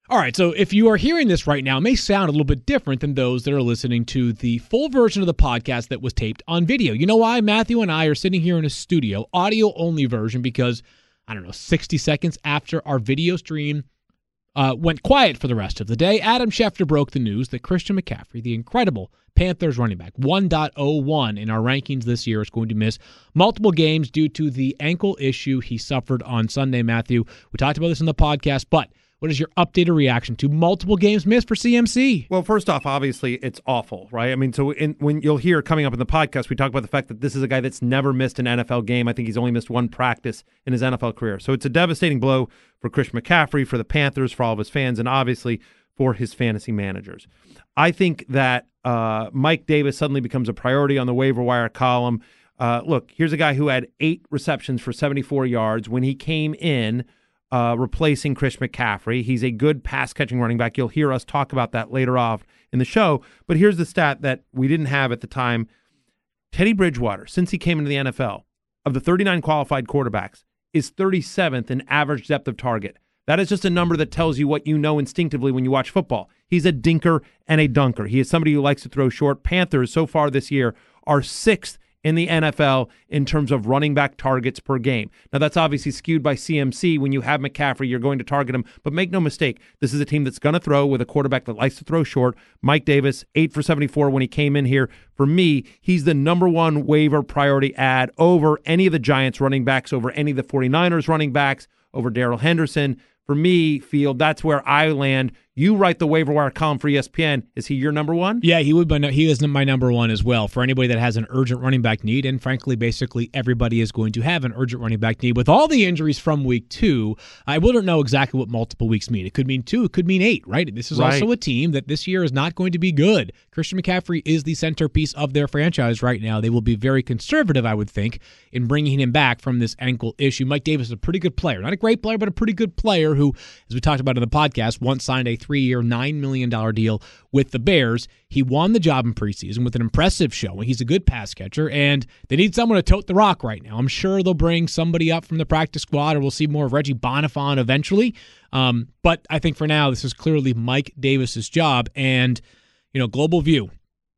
All right, so if you are hearing this right now, it may sound a little bit different than those that are listening to the full version of the podcast that was taped on video. You know why? Matthew and I are sitting here in a studio, audio-only version, because, 60 seconds after our video stream went quiet for the rest of the day, Adam Schefter broke the news that Christian McCaffrey, the incredible Panthers running back, 1.01 in our rankings this year, is going to miss multiple games due to the ankle issue he suffered on Sunday, Matthew. We talked about this in the podcast, but what is your updated reaction to multiple games missed for CMC? Well, first off, obviously, it's awful, right? I mean, so when you'll hear coming up in the podcast, we talk about the fact that this is a guy that's never missed an NFL game. I think he's only missed one practice in his NFL career. So it's a devastating blow for Christian McCaffrey, for the Panthers, for all of his fans, and obviously for his fantasy managers. I think that Mike Davis suddenly becomes a priority on the waiver wire column. Look, here's a guy who had 8 receptions for 74 yards when he came in, replacing Chris McCaffrey. He's a good pass-catching running back. You'll hear us talk about that later off in the show. But here's the stat that we didn't have at the time. Teddy Bridgewater, since he came into the NFL, of the 39 qualified quarterbacks, is 37th in average depth of target. That is just a number that tells you what you know instinctively when you watch football. He's a dinker and a dunker. He is somebody who likes to throw short. Panthers, so far this year, are 6th in the NFL in terms of running back targets per game. Now, that's obviously skewed by CMC. When you have McCaffrey, you're going to target him. But make no mistake, this is a team that's going to throw with a quarterback that likes to throw short. Mike Davis, 8 for 74 when he came in here. For me, he's the number one waiver priority ad over any of the Giants running backs, over any of the 49ers running backs, over Darrell Henderson. For me, Field, that's where I land. You write the waiver wire column for ESPN. Is he your number one? Yeah, he would. He is my number one as well. For anybody that has an urgent running back need, and frankly, basically everybody is going to have an urgent running back need. With all the injuries from week 2, I wouldn't know exactly what multiple weeks mean. It could mean 2, it could mean 8, right? This is also a team that this year is not going to be good. Christian McCaffrey is the centerpiece of their franchise right now. They will be very conservative, I would think, in bringing him back from this ankle issue. Mike Davis is a pretty good player. Not a great player, but a pretty good player who, as we talked about in the podcast, once signed a 3-year, $9 million deal with the Bears. He won the job in preseason with an impressive showing. He's a good pass catcher, and they need someone to tote the rock right now. I'm sure they'll bring somebody up from the practice squad, or we'll see more of Reggie Bonifant eventually. But I think for now, this is clearly Mike Davis's job. And, global view,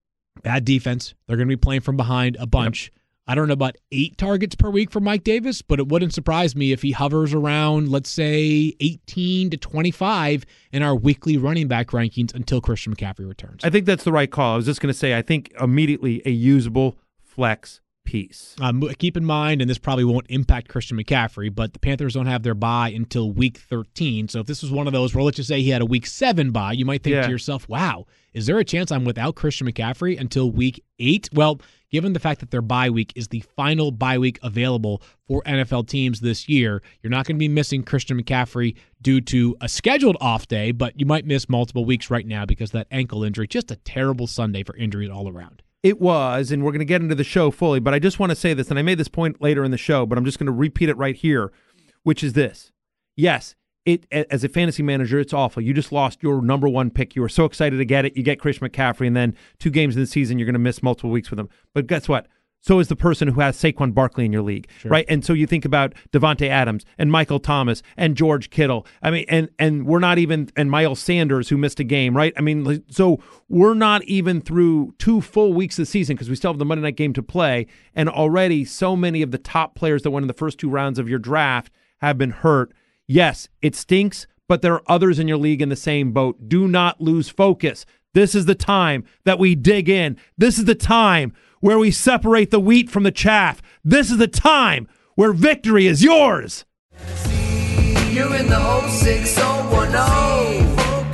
bad defense. They're going to be playing from behind a bunch. Yep. I don't know about 8 targets per week for Mike Davis, but it wouldn't surprise me if he hovers around, let's say, 18 to 25 in our weekly running back rankings until Christian McCaffrey returns. I think that's the right call. I was just going to say, I think immediately a usable flex piece. Keep in mind, and this probably won't impact Christian McCaffrey, but the Panthers don't have their bye until week 13. So if this was one of those where, let's just say he had a week 7 bye, you might think to yourself, wow, is there a chance I'm without Christian McCaffrey until week 8? Well, given the fact that their bye week is the final bye week available for NFL teams this year, you're not going to be missing Christian McCaffrey due to a scheduled off day, but you might miss multiple weeks right now because of that ankle injury. Just a terrible Sunday for injuries all around. It was, and we're going to get into the show fully, but I just want to say this, and I made this point later in the show, but I'm just going to repeat it right here, which is this. Yes, as a fantasy manager, it's awful. You just lost your number one pick. You were so excited to get it. You get Christian McCaffrey, and then 2 games in the season, you're going to miss multiple weeks with him. But guess what? So is the person who has Saquon Barkley in your league, right? And so you think about Devontae Adams and Michael Thomas and George Kittle. I mean, and we're not even, and Miles Sanders, who missed a game, right? I mean, so we're not even through 2 full weeks of the season because we still have the Monday night game to play. And already so many of the top players that went in the first 2 rounds of your draft have been hurt. Yes, it stinks, but there are others in your league in the same boat. Do not lose focus. This is the time that we dig in. This is the time where we separate the wheat from the chaff. This is the time where victory is yours. You're in the 06010.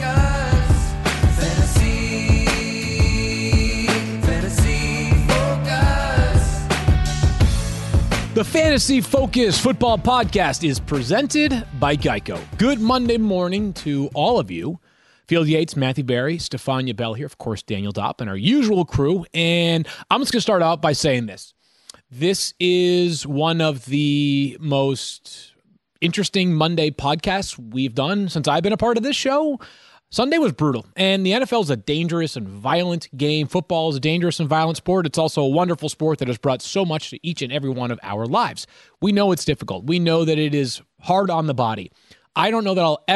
The Fantasy Focus Football Podcast is presented by Geico. Good Monday morning to all of you. Field Yates, Matthew Berry, Stefania Bell here, of course, Daniel Dopp, and our usual crew. And I'm just going to start out by saying this. This is one of the most interesting Monday podcasts we've done since I've been a part of this show. Sunday was brutal, and the NFL is a dangerous and violent game. Football is a dangerous and violent sport. It's also a wonderful sport that has brought so much to each and every one of our lives. We know it's difficult. We know that it is hard on the body. I don't know that I'll ever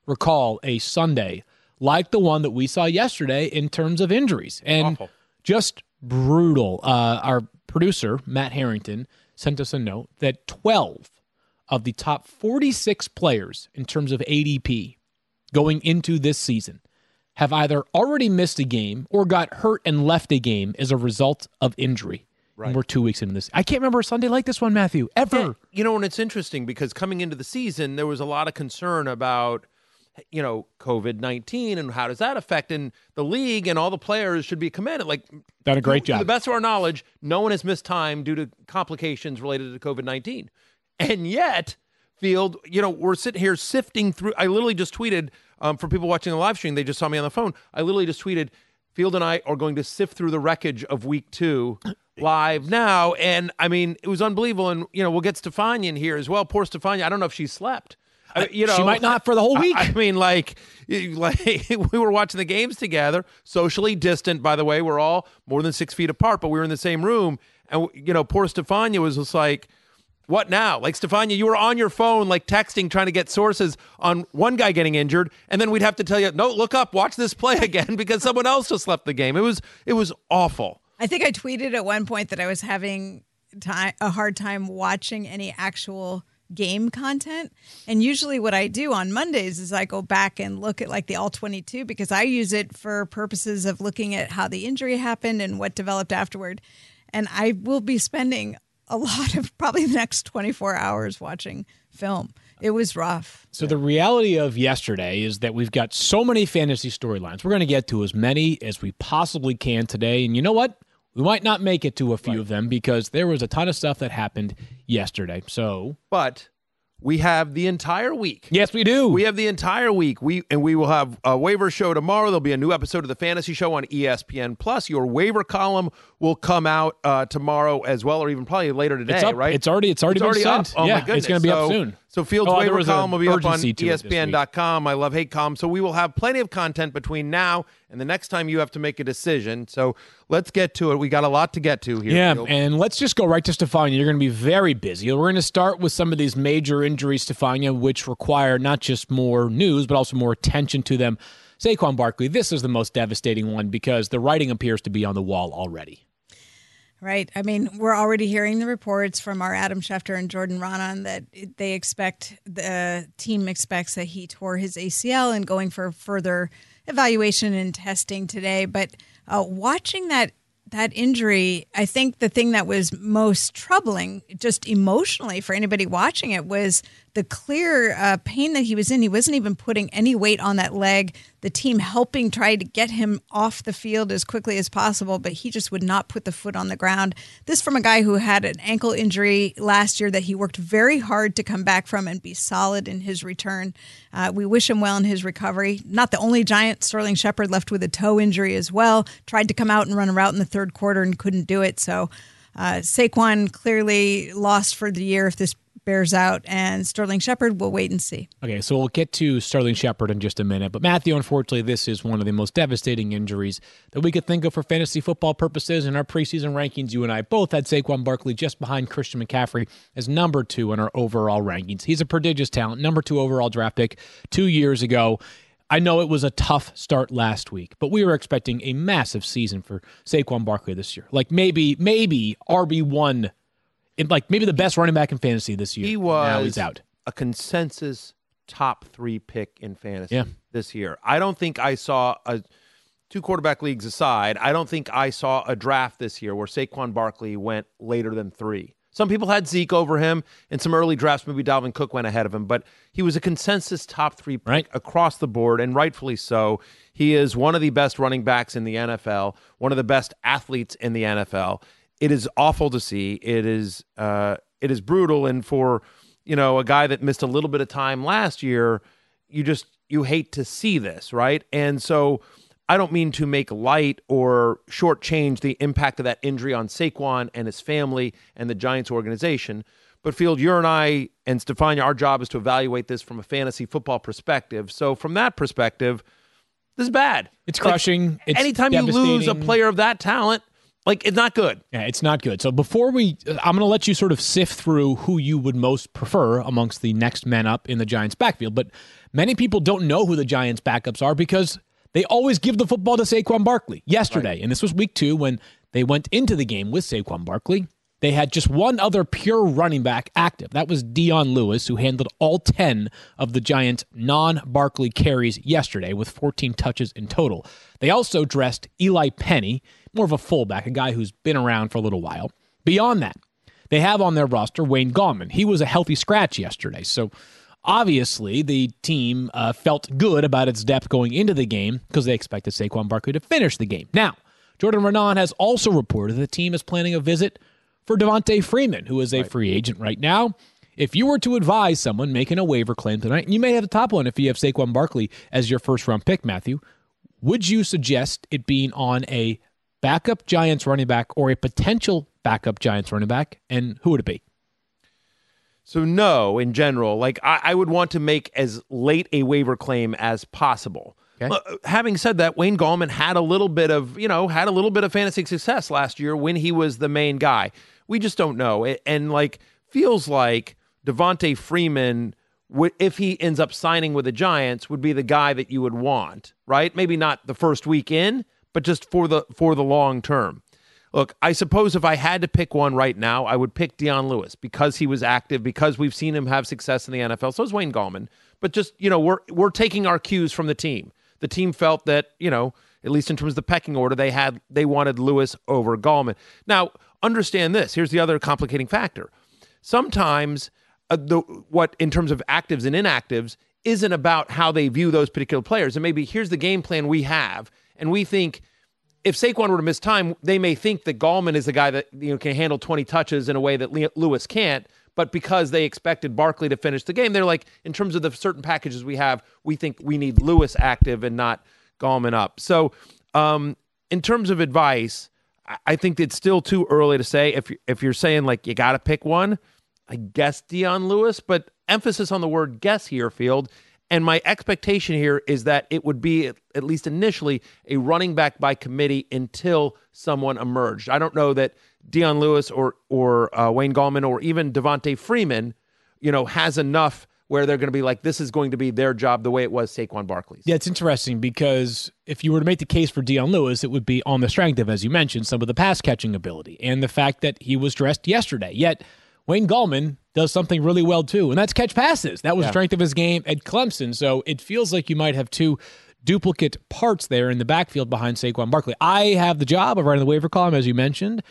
recall a Sunday like the one that we saw yesterday in terms of injuries. And Awful. just brutal. Our producer, Matt Harrington, sent us a note that 12 of the top 46 players in terms of ADP going into this season have either already missed a game or got hurt and left a game as a result of injury. Right. And we're 2 weeks into this. I can't remember a Sunday like this one, Matthew, ever. Yeah, you know, and it's interesting because coming into the season, there was a lot of concern about, you know, COVID-19 and how does that affect in the league, and all the players should be commended. Like, Done a great to job. the best of our knowledge, no one has missed time due to complications related to COVID-19. And yet, Field, you know, we're sitting here sifting through. I literally just tweeted, for people watching the live stream, they just saw me on the phone. I literally just tweeted, Field and I are going to sift through the wreckage of week 2 live now. And I mean, it was unbelievable. And, you know, we'll get Stefania in here as well. Poor Stefania. I don't know if she slept. You know, she might not for the whole week. I mean, like we were watching the games together, socially distant, by the way. We're all more than 6 feet apart, but we were in the same room. And, you know, poor Stefania was just like, what now? Like, Stefania, you were on your phone, like texting, trying to get sources on one guy getting injured. And then we'd have to tell you, no, look up, watch this play again because someone else just left the game. It was awful. I think I tweeted at one point that I was having a hard time watching any actual game content. And usually what I do on Mondays is I go back and look at like the all 22 because I use it for purposes of looking at how the injury happened and what developed afterward. And I will be spending a lot of probably the next 24 hours watching film. It was rough. So the reality of yesterday is that we've got so many fantasy storylines. We're going to get to as many as we possibly can today. And you know what? We might not make it to a few of them because there was a ton of stuff that happened yesterday. But we have the entire week. Yes, we do. We have the entire week. We will have a waiver show tomorrow. There'll be a new episode of the Fantasy Show on ESPN Plus. Your waiver column will come out tomorrow as well, or even probably later today. It's up. Right? It's already been sent. Oh yeah, my goodness! it's going to be up soon. So Field's there waiver was column will be up on urgency to it this week. ESPN.com. I love Hate Column. So we will have plenty of content between now and the next time you have to make a decision. So let's get to it. We got a lot to get to here. Yeah, Field. and let's just go right to Stefania. You're going to be very busy. We're going to start with some of these major injuries, Stefania, which require not just more news, but also more attention to them. Saquon Barkley, this is the most devastating one because the writing appears to be on the wall already. Right. I mean, we're already hearing the reports from our Adam Schefter and Jordan Raanan that the team expects that he tore his ACL and going for further evaluation and testing today. But watching that injury, I think the thing that was most troubling, just emotionally for anybody watching it, was the clear pain that he was in. He wasn't even putting any weight on that leg. The team helping try to get him off the field as quickly as possible, but he just would not put the foot on the ground. This from a guy who had an ankle injury last year that he worked very hard to come back from and be solid in his return. We wish him well in his recovery. Not the only Giant. Sterling Shepard left with a toe injury as well. Tried to come out and run a route in the third quarter and couldn't do it. So Saquon clearly lost for the year if this bears out, and Sterling Shepard, we'll wait and see. Okay, so we'll get to Sterling Shepard in just a minute. But Matthew, unfortunately, this is one of the most devastating injuries that we could think of for fantasy football purposes. In our preseason rankings, you and I both had Saquon Barkley just behind Christian McCaffrey as number 2 in our overall rankings. He's a prodigious talent, number 2 overall draft pick 2 years ago. I know it was a tough start last week, but we were expecting a massive season for Saquon Barkley this year. Like maybe RB1, like maybe the best running back in fantasy this year. He was now he's out. A consensus top 3 pick in fantasy this year. I don't think I saw 2 quarterback leagues aside, I don't think I saw a draft this year where Saquon Barkley went later than 3. Some people had Zeke over him. In some early drafts, maybe Dalvin Cook went ahead of him, but he was a consensus top 3 pick across the board, and rightfully so. He is one of the best running backs in the NFL, one of the best athletes in the NFL. It is awful to see. It is brutal, and for a guy that missed a little bit of time last year, you hate to see this, right? And so I don't mean to make light or shortchange the impact of that injury on Saquon and his family and the Giants organization. But Field, you and I and Stefania, our job is to evaluate this from a fantasy football perspective. So from that perspective, this is bad. It's crushing. It's anytime you lose a player of that talent, Like, it's not good. Yeah, it's not good. So I'm going to let you sort of sift through who you would most prefer amongst the next men up in the Giants' backfield. But many people don't know who the Giants' backups are because they always give the football to Saquon Barkley. Yesterday, and this was week 2 when they went into the game with Saquon Barkley, they had just one other pure running back active. That was Dion Lewis, who handled all 10 of the Giants' non-Barkley carries yesterday with 14 touches in total. They also dressed Eli Penny, more of a fullback, a guy who's been around for a little while. Beyond that, they have on their roster Wayne Gallman. He was a healthy scratch yesterday, so obviously the team felt good about its depth going into the game because they expected Saquon Barkley to finish the game. Now, Jordan Renan has also reported the team is planning a visit for Devontae Freeman, who is a free agent right now. If you were to advise someone making a waiver claim tonight, and you may have the top one if you have Saquon Barkley as your first-round pick, Matthew, would you suggest it being on a backup Giants running back or a potential backup Giants running back, and who would it be? So no, in general, like I would want to make as late a waiver claim as possible. Okay. Having said that, Wayne Gallman had a little bit of fantasy success last year when he was the main guy. We just don't know. And feels like Devontae Freeman, if he ends up signing with the Giants, would be the guy that you would want, right? Maybe not the first week in, but just for the long term. Look, I suppose if I had to pick one right now, I would pick Dion Lewis because he was active, because we've seen him have success in the NFL. So is Wayne Gallman. But just, we're taking our cues from the team. The team felt that, at least in terms of the pecking order, they wanted Lewis over Gallman. Now, understand this. Here's the other complicating factor. Sometimes in terms of actives and inactives isn't about how they view those particular players. And maybe here's the game plan we have, and we think if Saquon were to miss time, they may think that Gallman is the guy that can handle 20 touches in a way that Lewis can't. But because they expected Barkley to finish the game, they're like, in terms of the certain packages we have, we think we need Lewis active and not Gallman up. So in terms of advice, I think it's still too early to say. If you're saying you got to pick one, I guess Dion Lewis, but emphasis on the word guess here, Field. And my expectation here is that it would be, at least initially, a running back by committee until someone emerged. I don't know that Dion Lewis or Wayne Gallman or even Devontae Freeman, has enough where they're going to be like, this is going to be their job the way it was Saquon Barkley's. Yeah, it's interesting because if you were to make the case for Dion Lewis, it would be on the strength of, as you mentioned, some of the pass-catching ability and the fact that he was dressed yesterday. Yet Wayne Gallman does something really well too, and that's catch passes. That was the strength of his game at Clemson. So it feels like you might have two duplicate parts there in the backfield behind Saquon Barkley. I have the job of writing the waiver column, as you mentioned.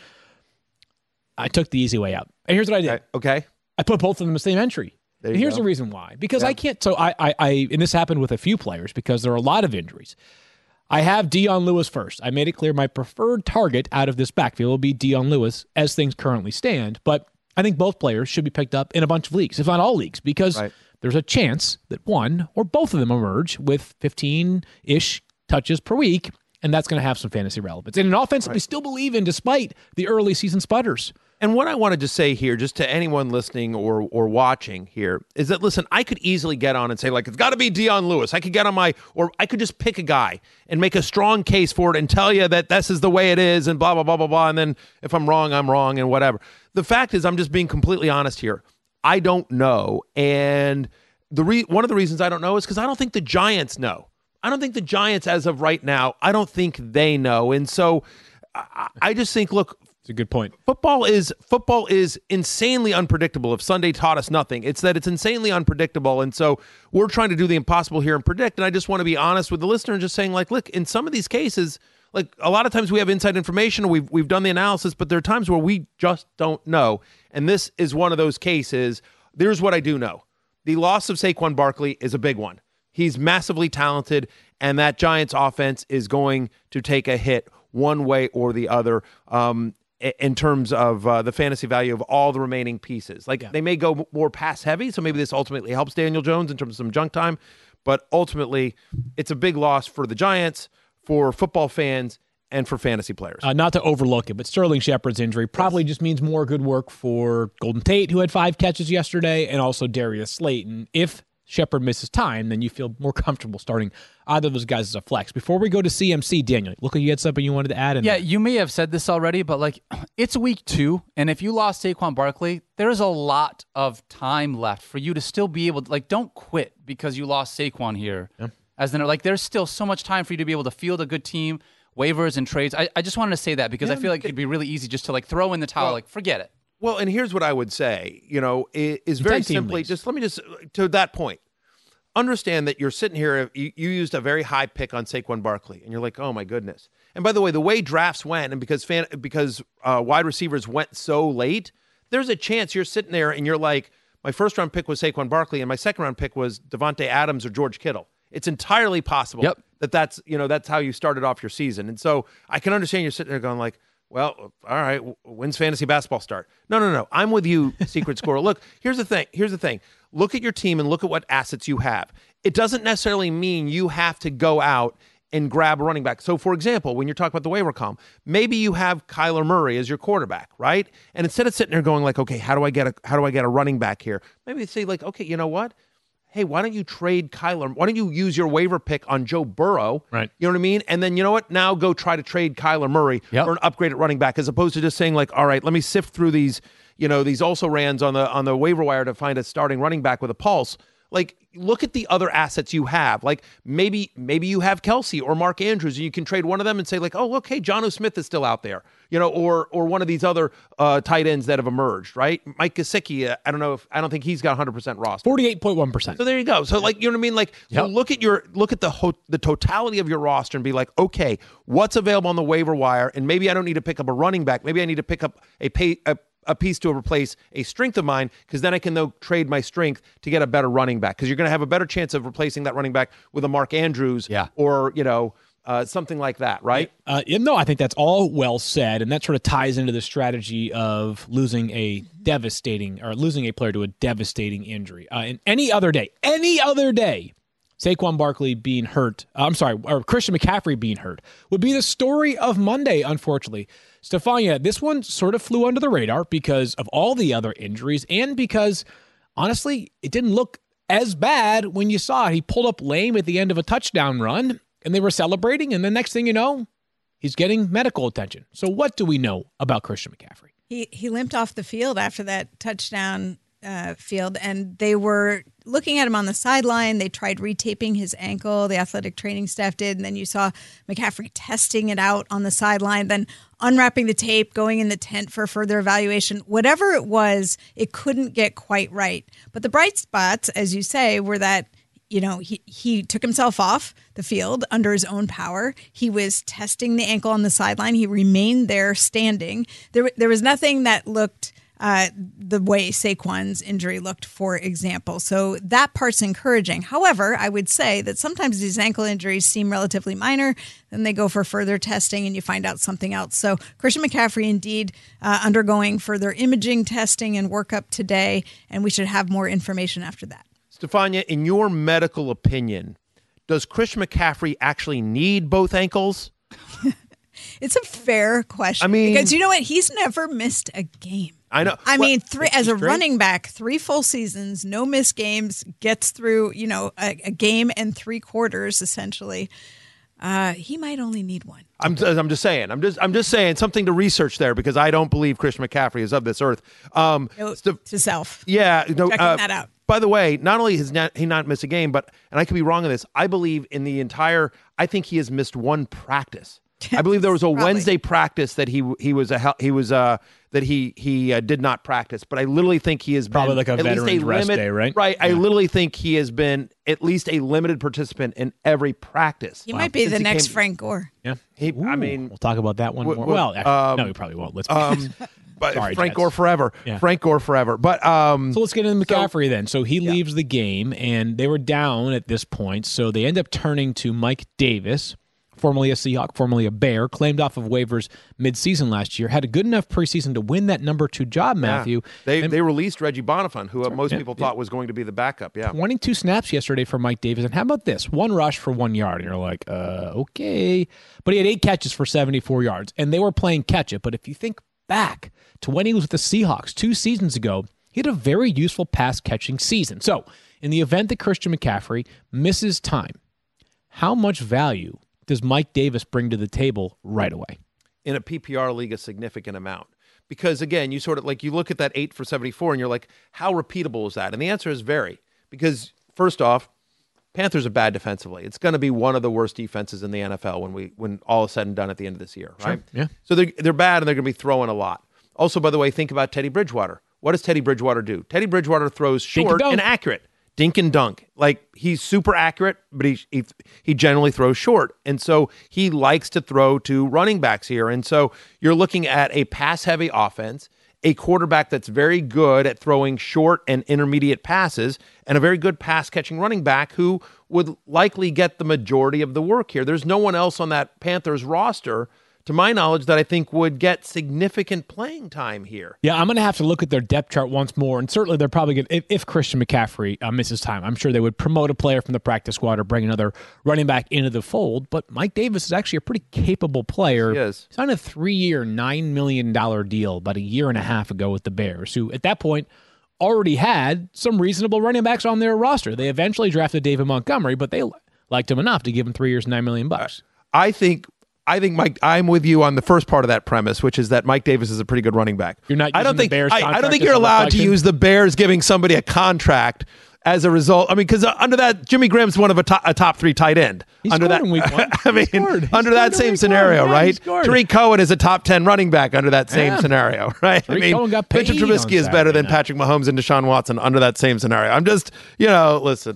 I took the easy way out. And here's what I did. Okay. I put both of them in the same entry. And here's the reason why. Because I can't, so I and this happened with a few players because there are a lot of injuries. I have Dion Lewis first. I made it clear my preferred target out of this backfield will be Dion Lewis as things currently stand. But I think both players should be picked up in a bunch of leagues, if not all leagues, because there's a chance that one or both of them emerge with 15-ish touches per week, and that's going to have some fantasy relevance. And an offense that we still believe in despite the early season sputters. And what I wanted to say here, just to anyone listening or watching here, is that, listen, I could easily get on and say, it's got to be Dion Lewis. I could get on or I could just pick a guy and make a strong case for it and tell you that this is the way it is and blah, blah, blah, blah, blah. And then if I'm wrong, I'm wrong and whatever. The fact is, I'm just being completely honest here. I don't know. And one of the reasons I don't know is because I don't think the Giants know. I don't think the Giants, as of right now, I don't think they know. And so I just think, look, it's a good point. Football is insanely unpredictable. If Sunday taught us nothing, it's that it's insanely unpredictable. And so we're trying to do the impossible here and predict. And I just want to be honest with the listener and just saying, look, in some of these cases, a lot of times we have inside information, we've done the analysis, but there are times where we just don't know. And this is one of those cases. Here's what I do know. The loss of Saquon Barkley is a big one. He's massively talented, and that Giants offense is going to take a hit one way or the other in terms of the fantasy value of all the remaining pieces. They may go more pass heavy, so maybe this ultimately helps Daniel Jones in terms of some junk time, but ultimately it's a big loss for the Giants, for football fans, and for fantasy players. Not to overlook it, but Sterling Shepard's injury probably just means more good work for Golden Tate, who had 5 catches yesterday, and also Darius Slayton. If Shepard misses time, then you feel more comfortable starting either of those guys as a flex. Before we go to CMC, Daniel, look like you had something you wanted to add in Yeah, there. you may have said this already, but like it's week 2, and if you lost Saquon Barkley, there's a lot of time left for you to still be able to, like, don't quit because you lost Saquon here. Yeah. There's still so much time for you to be able to field a good team, waivers and trades. I just wanted to say that because I feel like it'd be really easy just to like throw in the towel, forget it. Well, and here's what I would say, is very simply, let me to that point, understand that you're sitting here, you used a very high pick on Saquon Barkley, and you're like, oh my goodness. And by the way, the way drafts went, and because wide receivers went so late, there's a chance you're sitting there and you're like, my first round pick was Saquon Barkley, and my second round pick was Devontae Adams or George Kittle. It's entirely possible that's how you started off your season. And so I can understand you're sitting there going like, well, all right, when's fantasy basketball start? No. I'm with you, Secret Squirrel. Look, here's the thing. Look at your team and look at what assets you have. It doesn't necessarily mean you have to go out and grab a running back. So, for example, when you're talking about the waiver column, maybe you have Kyler Murray as your quarterback, right? And instead of sitting there going like, okay, how do I get a running back here? Maybe they say like, okay, you know what? Hey, why don't you trade Kyler? Why don't you use your waiver pick on Joe Burrow? Right. You know what I mean? And then, you know what? Now go try to trade Kyler Murray for an upgraded running back, as opposed to just saying like, all right, let me sift through these also rans on the waiver wire to find a starting running back with a pulse. Like, look at the other assets you have. Like, maybe you have Kelsey or Mark Andrews, and you can trade one of them and say, like, oh, look, hey, Jonnu Smith is still out there, or one of these other tight ends that have emerged, right? Mike Gesicki, I don't think he's got 100% roster. 48.1%. So there you go. So, like, you know what I mean? Like, so look at the totality of your roster and be like, okay, what's available on the waiver wire? And maybe I don't need to pick up a running back. Maybe I need to pick up a piece to replace a strength of mine, because then I can trade my strength to get a better running back, because you're going to have a better chance of replacing that running back with a Mark Andrews or something like that, right? No, I think that's all well said, and that sort of ties into the strategy of losing a player to a devastating injury. And any other day, Saquon Barkley being hurt, or Christian McCaffrey being hurt, would be the story of Monday, unfortunately. Stefania, this one sort of flew under the radar because of all the other injuries and because, honestly, it didn't look as bad when you saw it. He pulled up lame at the end of a touchdown run, and they were celebrating, and the next thing you know, he's getting medical attention. So what do we know about Christian McCaffrey? He limped off the field after that touchdown field, and they were looking at him on the sideline. They tried retaping his ankle. The athletic training staff did, and then you saw McCaffrey testing it out on the sideline, then unwrapping the tape, going in the tent for further evaluation. Whatever it was, it couldn't get quite right. But the bright spots, as you say, were that he took himself off the field under his own power. He was testing the ankle on the sideline. He remained there standing. There was nothing that looked the way Saquon's injury looked, for example. So that part's encouraging. However, I would say that sometimes these ankle injuries seem relatively minor. Then they go for further testing and you find out something else. So Christian McCaffrey indeed undergoing further imaging testing and workup today, and we should have more information after that. Stefania, in your medical opinion, does Christian McCaffrey actually need both ankles? It's a fair question. I mean, because you know what? He's never missed a game. I know. I mean, as a running back, 3 full seasons, no missed games, gets through, a game and 3 quarters, essentially. He might only need one. I'm just saying. I'm just saying something to research there, because I don't believe Christian McCaffrey is of this earth. To self. Yeah. No, checking that out. By the way, not only has he not missed a game, but, and I could be wrong on this, I believe I think he has missed 1 practice. I believe there was a Wednesday practice that he did not practice, but I literally think he has probably been like a veteran's rest day, right? Right. Yeah. I literally think he has been at least a limited participant in every practice. He might be the next Frank Gore. Yeah. I mean, we'll talk about that one more. Well, no, we probably won't. Let's. But sorry, Frank Jets. Gore forever. Yeah. Frank Gore forever. But so let's get into McCaffrey then. So he leaves the game, and they were down at this point. So they end up turning to Mike Davis, formerly a Seahawk, formerly a Bear, claimed off of waivers midseason last year, had a good enough preseason to win that number 2 job, Matthew. Yeah. They released Reggie Bonifant, who most people thought was going to be the backup. Yeah, 22 snaps yesterday for Mike Davis. And how about this? 1 rush for 1 yard. And you're like, okay. But he had 8 catches for 74 yards, and they were playing catch it. But if you think back to when he was with the Seahawks 2 seasons ago, he had a very useful pass-catching season. So In the event that Christian McCaffrey misses time, how much value does Mike Davis bring to the table right away? In a PPR league, a significant amount. Because, again, you sort of like you look at that 8 for 74 and you're like, how repeatable is that? And the answer is very. Because, first off, Panthers are bad defensively. It's going to be one of the worst defenses in the NFL when all is said and done at the end of this year, right? Sure, yeah. So they're bad and they're going to be throwing a lot. Also, by the way, think about Teddy Bridgewater. What does Teddy Bridgewater do? Teddy Bridgewater throws short and accurate. Dink and dunk. Like, he's super accurate, but he generally throws short. And so he likes to throw to running backs here. And so you're looking at a pass-heavy offense, a quarterback that's very good at throwing short and intermediate passes, and a very good pass-catching running back who would likely get the majority of the work here. There's no one else on that Panthers roster, to my knowledge, that I think would get significant playing time here. Yeah, I'm going to have to look at their depth chart once more, and certainly they're probably going to, if Christian McCaffrey misses time, I'm sure they would promote a player from the practice squad or bring another running back into the fold, but Mike Davis is actually a pretty capable player. He is. He signed a 3-year, $9 million deal about a year and a half ago with the Bears, who at that point already had some reasonable running backs on their roster. They eventually drafted David Montgomery, but they liked him enough to give him 3 years, $9 million. I think Mike. I'm with you on the first part of that premise, which is that Mike Davis is a pretty good running back. You're not. I don't think. the Bears I don't think as you're a allowed reflection? to use the Bears giving somebody a contract as a result. I mean, because under that, Jimmy Graham's one of a top 3 tight end. He Under scored that, in week 1. I mean, He scored under in that same week scenario, 1. Yeah, he right? scored. Tariq Cohen is a top 10 running back under that same Yeah. scenario, right? Tariq Cohen got Mitchell paid Trubisky on is better than Saturday night. Patrick Mahomes and Deshaun Watson under that same scenario. I'm just, listen.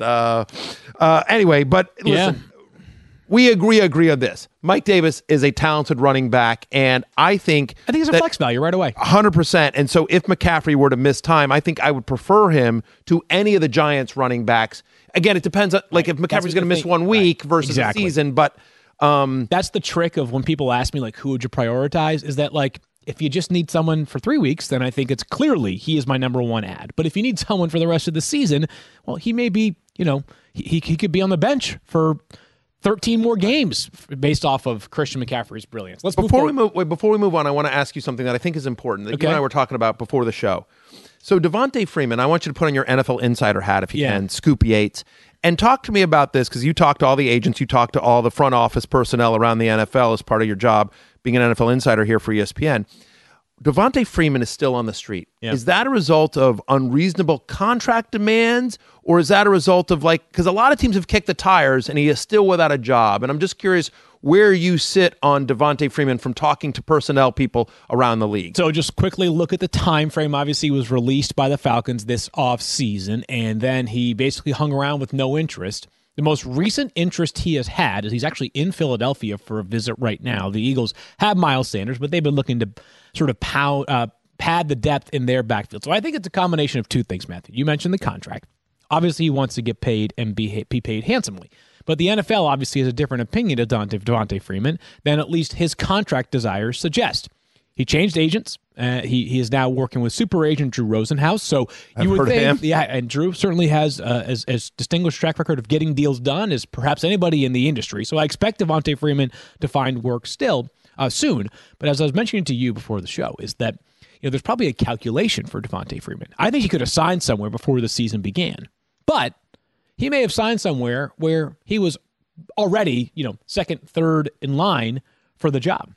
Anyway, but listen. Yeah. We agree on this. Mike Davis is a talented running back, and I think he's a that flex value right away. 100%. And so if McCaffrey were to miss time, I think I would prefer him to any of the Giants running backs. Again, it depends on, like, if McCaffrey's going to miss 1 week versus Exactly. a season, but That's the trick of when people ask me, like, who would you prioritize, is that, like, if you just need someone for 3 weeks, then I think it's clearly he is my number one ad. But if you need someone for the rest of the season, well, he may be, he could be on the bench for 13 more games based off of Christian McCaffrey's brilliance. before we move on, I want to ask you something that I think is important that Okay. you and I were talking about before the show. So Devontae Freeman, I want you to put on your NFL Insider hat if you can, Scoop Yates, and talk to me about this, because you talk to all the agents, you talk to all the front office personnel around the NFL as part of your job being an NFL Insider here for ESPN. Devontae Freeman is still on the street. Yeah. Is that a result of unreasonable contract demands, or is that a result of, like, because a lot of teams have kicked the tires and he is still without a job? And I'm just curious where you sit on Devontae Freeman from talking to personnel people around the league. So just quickly look at the time frame. Obviously, he was released by the Falcons this offseason, and then he basically hung around with no interest. The most recent interest he has had is he's actually in Philadelphia for a visit right now. The Eagles have Miles Sanders, but they've been looking to sort of pad the depth in their backfield. So I think it's a combination of two things, Matthew. You mentioned the contract. Obviously, he wants to get paid and be paid handsomely. But the NFL obviously has a different opinion of Devontae Freeman than at least his contract desires suggest. He changed agents. He is now working with super agent Drew Rosenhaus. So you would heard of think, him. yeah, and Drew certainly has as distinguished track record of getting deals done as perhaps anybody in the industry. So I expect Devontae Freeman to find work still soon. But as I was mentioning to you before the show, is that there's probably a calculation for Devontae Freeman. I think he could have signed somewhere before the season began, but he may have signed somewhere where he was already, second, third in line for the job.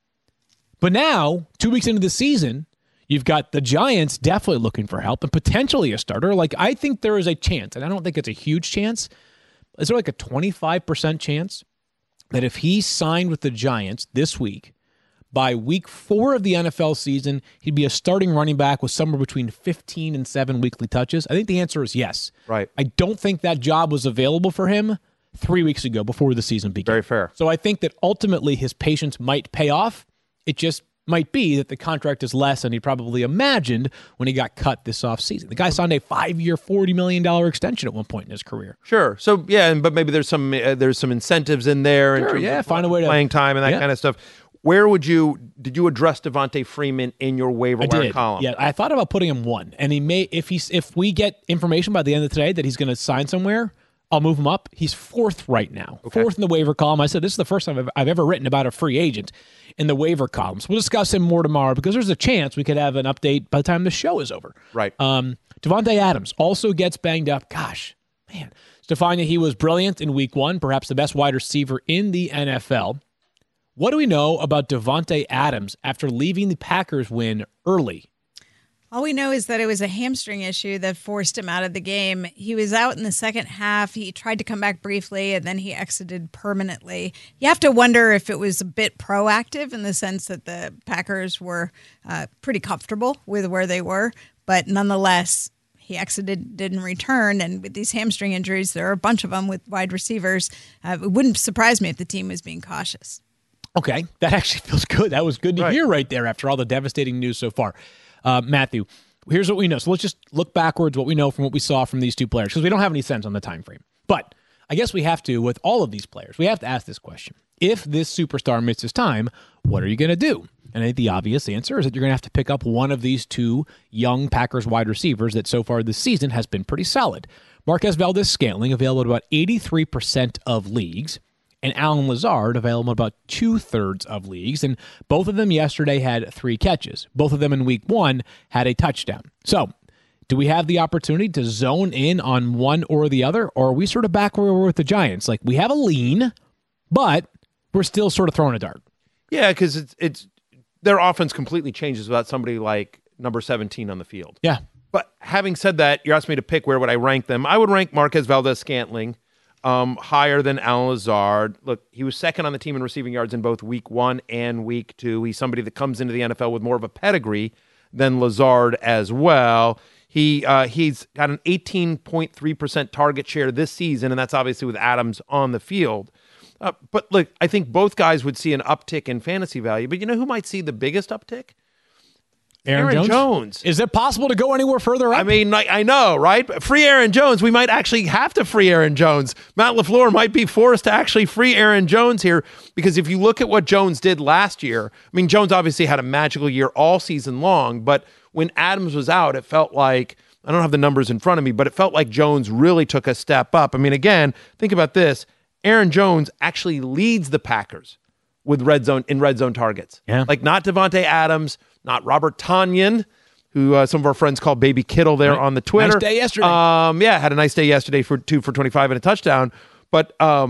But now, 2 weeks into the season, you've got the Giants definitely looking for help and potentially a starter. Like, I think there is a chance, and I don't think it's a huge chance. Is there like a 25% chance that if he signed with the Giants this week, by week 4 of the NFL season, he'd be a starting running back with somewhere between 15 and 7 weekly touches? I think the answer is yes. Right. I don't think that job was available for him 3 weeks ago before the season began. Very fair. So I think that ultimately his patience might pay off. It just might be that the contract is less than he probably imagined when he got cut this offseason. The guy signed a 5-year, $40 million extension at one point in his career. Sure. So yeah, but maybe there's some incentives in there. Sure, in terms yeah, of find a way to- playing time and that yeah. kind of stuff. Where did you address Devontae Freeman in your waiver wire column? Yeah, I thought about putting him 1, and he may if we get information by the end of today that he's going to sign somewhere, I'll move him up. He's 4th right now, 4th in the waiver column. I said this is the first time I've ever written about a free agent in the waiver columns. We'll discuss him more tomorrow because there's a chance we could have an update by the time the show is over. Right. Devontae Adams also gets banged up. Gosh, Man, Stefania, he was brilliant in week 1, perhaps the best wide receiver in the NFL. What do we know about Davante Adams after leaving the Packers win early? All we know is that it was a hamstring issue that forced him out of the game. He was out in the second half. He tried to come back briefly, and then he exited permanently. You have to wonder if it was a bit proactive in the sense that the Packers were pretty comfortable with where they were. But nonetheless, he exited, didn't return. And with these hamstring injuries, there are a bunch of them with wide receivers. It wouldn't surprise me if the team was being cautious. Okay, that actually feels good. That was good to hear right there after all the devastating news so far. Matthew, here's what we know. So let's just look backwards, what we know from what we saw from these two players, because we don't have any sense on the time frame. But I guess we have to, with all of these players, we have to ask this question. If this superstar misses time, what are you going to do? And I think the obvious answer is that you're going to have to pick up one of these two young Packers wide receivers that so far this season has been pretty solid. Marquez Valdes-Scantling, available at about 83% of leagues, and Allen Lazard, available in about 2/3 of leagues. And both of them yesterday had 3 catches. Both of them in week 1 had a touchdown. So do we have the opportunity to zone in on one or the other, or are we sort of back where we were with the Giants? Like, we have a lean, but we're still sort of throwing a dart. Yeah, because it's their offense completely changes without somebody like number 17 on the field. Yeah. But having said that, you asked me to pick where would I rank them. I would rank Marquez Valdes-Scantling higher than Allen Lazard. Look, he was second on the team in receiving yards in both week 1 and week 2. He's somebody that comes into the NFL with more of a pedigree than Lazard as well. He's got an 18.3% target share this season, and that's obviously with Adams on the field. But look, I think both guys would see an uptick in fantasy value. But you know who might see the biggest uptick? Aaron Jones. Is it possible to go anywhere further up? I mean, I know, right? Free Aaron Jones. We might actually have to free Aaron Jones. Matt LaFleur might be forced to actually free Aaron Jones here, because if you look at what Jones did last year, I mean, Jones obviously had a magical year all season long, but when Adams was out, it felt like, I don't have the numbers in front of me, but it felt like Jones really took a step up. I mean, again, think about this. Aaron Jones actually leads the Packers with red zone targets. Yeah. Like, not Davante Adams, not Robert Tonyan, who some of our friends call Baby Kittle there on the Twitter. Nice day yesterday. Had a nice day yesterday for 2 for 25 and a touchdown. But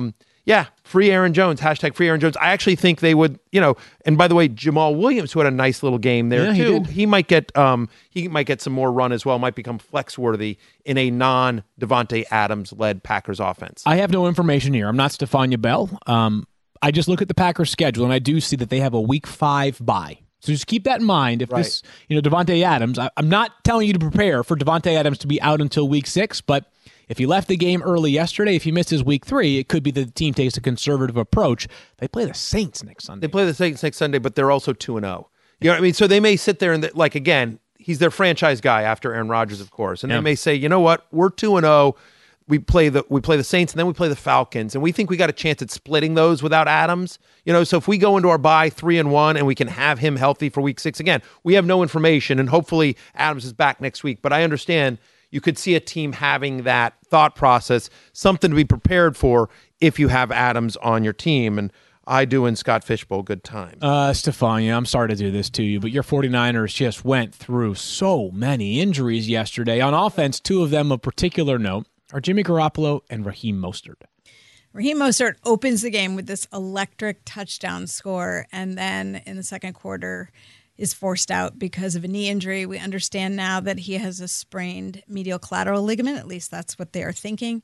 free Aaron Jones, hashtag free Aaron Jones. I actually think they would, and by the way, Jamal Williams, who had a nice little game there too, he might get some more run as well, might become flex worthy in a non-Davante Adams led Packers offense. I have no information here. I'm not Stefania Bell. I just look at the Packers schedule and I do see that they have a week 5 bye. So just keep that in mind. If this, Davante Adams, I'm not telling you to prepare for Davante Adams to be out until week 6, but if he left the game early yesterday, if he missed his week 3, it could be that the team takes a conservative approach. They play the Saints next Sunday. They play the Saints next Sunday, but they're also 2-0. You know what I mean? So they may sit there and, again, he's their franchise guy after Aaron Rodgers, of course. And they may say, you know what? We're 2-0. We play the Saints, and then we play the Falcons, and we think we got a chance at splitting those without Adams. So if we go into our bye 3-1 and we can have him healthy for week 6, again, we have no information, and hopefully Adams is back next week. But I understand you could see a team having that thought process, something to be prepared for if you have Adams on your team. And I do in Scott Fishbowl good time. Stefania, I'm sorry to do this to you, but your 49ers just went through so many injuries yesterday. On offense, 2 of them of particular note are Jimmy Garoppolo and Raheem Mostert. Raheem Mostert opens the game with this electric touchdown score, and then in the second quarter is forced out because of a knee injury. We understand now that he has a sprained medial collateral ligament. At least that's what they are thinking.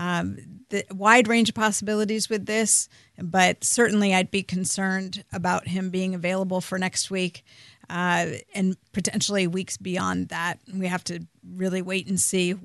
The wide range of possibilities with this, but certainly I'd be concerned about him being available for next week and potentially weeks beyond that. We have to really wait and see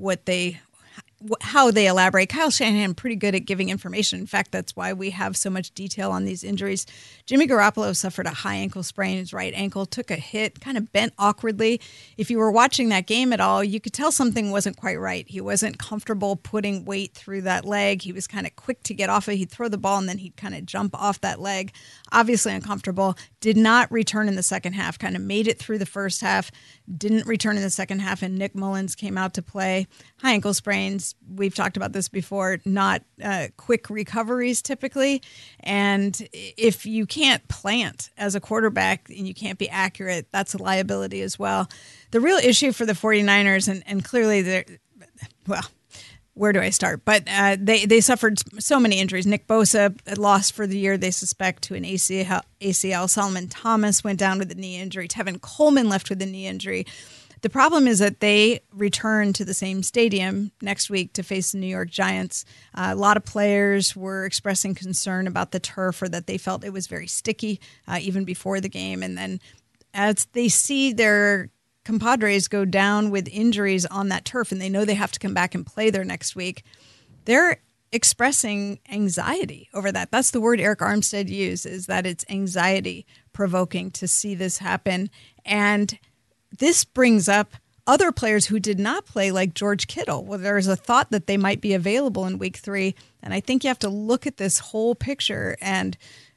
how they elaborate. Kyle Shanahan pretty good at giving information. In fact, that's why we have so much detail on these injuries. Jimmy Garoppolo suffered a high ankle sprain. His right ankle took a hit, kind of bent awkwardly. If you were watching that game at all, you could tell something wasn't quite right. He wasn't comfortable putting weight through that leg. He was kind of quick to get off it. He'd throw the ball and then he'd kind of jump off that leg. Obviously uncomfortable. Did not return in the second half. Kind of made it through the first half. Didn't return in the second half, and Nick Mullins came out to play. High ankle sprains, we've talked about this before, not quick recoveries typically. And if you can't plant as a quarterback and you can't be accurate, that's a liability as well. The real issue for the 49ers, and clearly where do I start? But they suffered so many injuries. Nick Bosa lost for the year, they suspect, to an ACL. Solomon Thomas went down with a knee injury. Tevin Coleman left with a knee injury. The problem is that they return to the same stadium next week to face the New York Giants. A lot of players were expressing concern about the turf, or that they felt it was very sticky even before the game. And then as they see their compadres go down with injuries on that turf, and they know they have to come back and play there next week, they're expressing anxiety over that. That's the word Eric Armstead used, is that it's anxiety provoking to see this happen. And this brings up other players who did not play, like George Kittle. Well, there's a thought that they might be available in week 3. And I think you have to look at this whole picture. And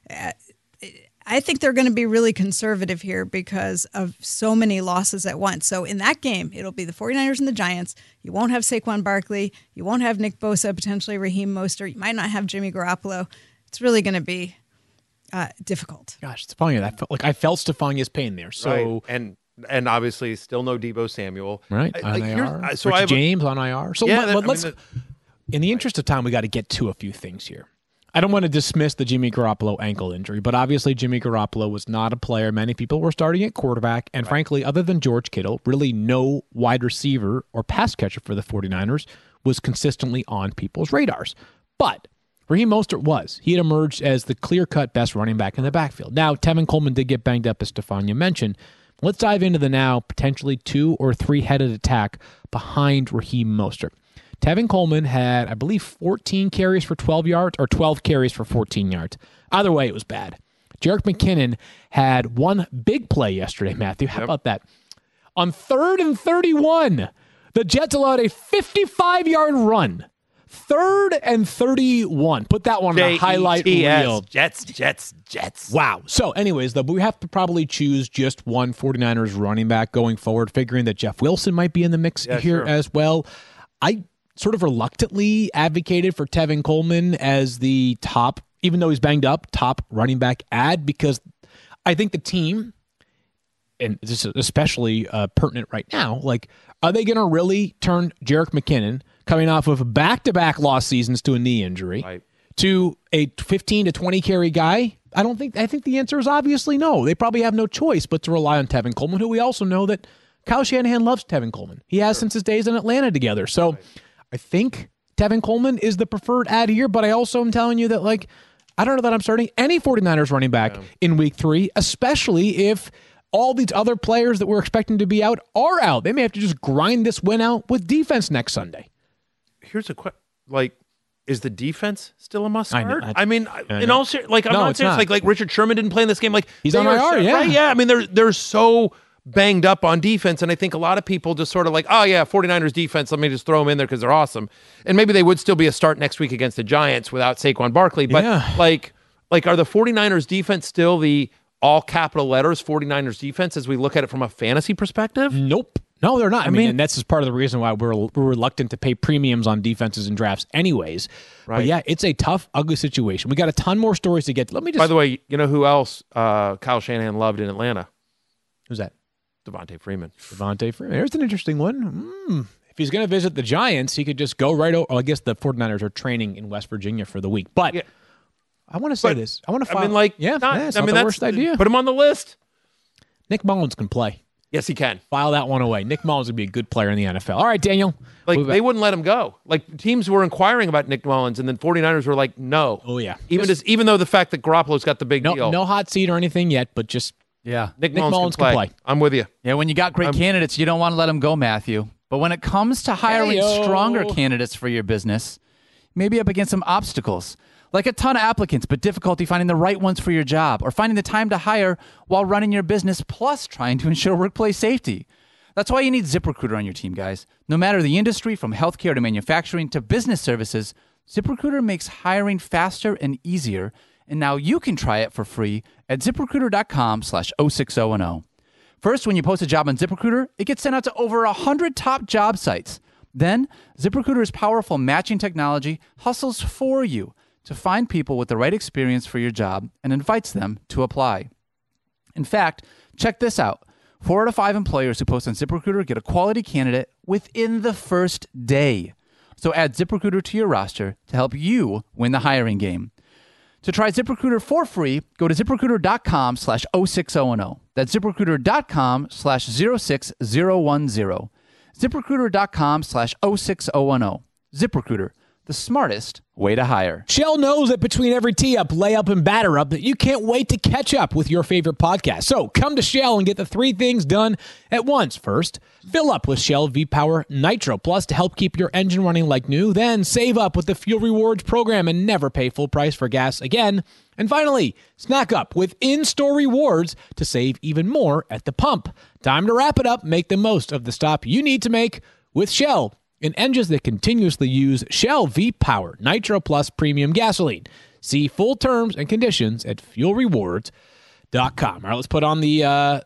I think they're going to be really conservative here because of so many losses at once. So in that game, it'll be the 49ers and the Giants. You won't have Saquon Barkley. You won't have Nick Bosa, potentially Raheem Mostert. You might not have Jimmy Garoppolo. It's really going to be difficult. Gosh, Stefania, I felt Stefania's pain there. So right. And obviously still no Deebo Samuel. Right. On IR. So Rich I have James on IR. So let's, in the interest of time, we got to get to a few things here. I don't want to dismiss the Jimmy Garoppolo ankle injury, but obviously Jimmy Garoppolo was not a player many people were starting at quarterback. And frankly, other than George Kittle, really no wide receiver or pass catcher for the 49ers was consistently on people's radars. But Raheem Mostert was. He had emerged as the clear-cut best running back in the backfield. Now, Tevin Coleman did get banged up, as Stefania mentioned. Let's dive into the now potentially 2 or 3-headed attack behind Raheem Mostert. Tevin Coleman had, I believe, 14 carries for 12 yards or 12 carries for 14 yards. Either way, it was bad. Jerick McKinnon had one big play yesterday, Matthew. How about that? On 3rd and 31, the Jets allowed a 55-yard run. 3rd and 31. Put that one on the highlight reel. Jets. Wow. So anyways, we have to probably choose just one 49ers running back going forward, figuring that Jeff Wilson might be in the mix here as well. I sort of reluctantly advocated for Tevin Coleman as the top, even though he's banged up, top running back add, because I think the team, and this is especially pertinent right now, like, are they going to really turn Jerick McKinnon, coming off of back-to-back lost seasons to a knee injury, to a 15 to 20 carry guy? I think the answer is obviously no. They probably have no choice but to rely on Tevin Coleman, who we also know that Kyle Shanahan loves Tevin Coleman. He has since his days in Atlanta together. So I think Tevin Coleman is the preferred add here, but I also am telling you that, like, I don't know that I'm starting any 49ers running back in week 3, especially if all these other players that we're expecting to be out are out. They may have to just grind this win out with defense next Sunday. Here's a question. Like, is the defense still a must start? I mean, in all seriousness, I'm not serious. Like Richard Sherman didn't play in this game. Like, he's on IR, right? Yeah. I mean, they're so banged up on defense, and I think a lot of people just sort of like, oh yeah, 49ers defense, let me just throw them in there because they're awesome. And maybe they would still be a start next week against the Giants without Saquon Barkley. But like, are the 49ers defense still the all capital letters 49ers defense as we look at it from a fantasy perspective? Nope. No, they're not. I mean, and that's just part of the reason why we're reluctant to pay premiums on defenses and drafts anyways. Right. But yeah, it's a tough, ugly situation. We got a ton more stories to get to. Let me just... By the way, you know who else Kyle Shanahan loved in Atlanta? Who's that? Devontae Freeman. There's an interesting one. If he's going to visit the Giants, he could just go right over. Well, I guess the 49ers are training in West Virginia for the week. But I want to say this. I want to file. It's not the worst idea. Put him on the list. Nick Mullins can play. Yes, he can. File that one away. Nick Mullins would be a good player in the NFL. All right, Daniel. Like, they wouldn't let him go. Like, teams were inquiring about Nick Mullins, and then 49ers were like, no. Oh, yeah. Even though the fact that Garoppolo's got the big deal. No hot seat or anything yet, but just... Yeah. Nick Mullins can play. I'm with you. Yeah, when you got great candidates, you don't want to let them go, Matthew. But when it comes to hiring stronger candidates for your business, maybe up against some obstacles, like a ton of applicants, but difficulty finding the right ones for your job, or finding the time to hire while running your business, plus trying to ensure workplace safety. That's why you need ZipRecruiter on your team, guys. No matter the industry, from healthcare to manufacturing to business services, ZipRecruiter makes hiring faster and easier. And now you can try it for free at ZipRecruiter.com/06010. First, when you post a job on ZipRecruiter, it gets sent out to over 100 top job sites. Then, ZipRecruiter's powerful matching technology hustles for you to find people with the right experience for your job and invites them to apply. In fact, check this out. 4 out of 5 employers who post on ZipRecruiter get a quality candidate within the first day. So add ZipRecruiter to your roster to help you win the hiring game. To try ZipRecruiter for free, go to ZipRecruiter.com/06010. That's ZipRecruiter.com/06010. ZipRecruiter.com/06010. ZipRecruiter, the smartest way to hire. Shell knows that between every tee up, layup, and batter up, that you can't wait to catch up with your favorite podcast. So come to Shell and get the 3 things done at once. First, fill up with Shell V-Power Nitro Plus to help keep your engine running like new. Then save up with the Fuel Rewards program and never pay full price for gas again. And finally, snack up with in-store rewards to save even more at the pump. Time to wrap it up. Make the most of the stop you need to make with Shell in engines that continuously use Shell V-Power Nitro Plus Premium Gasoline. See full terms and conditions at fuelrewards.com. All right, let's put on the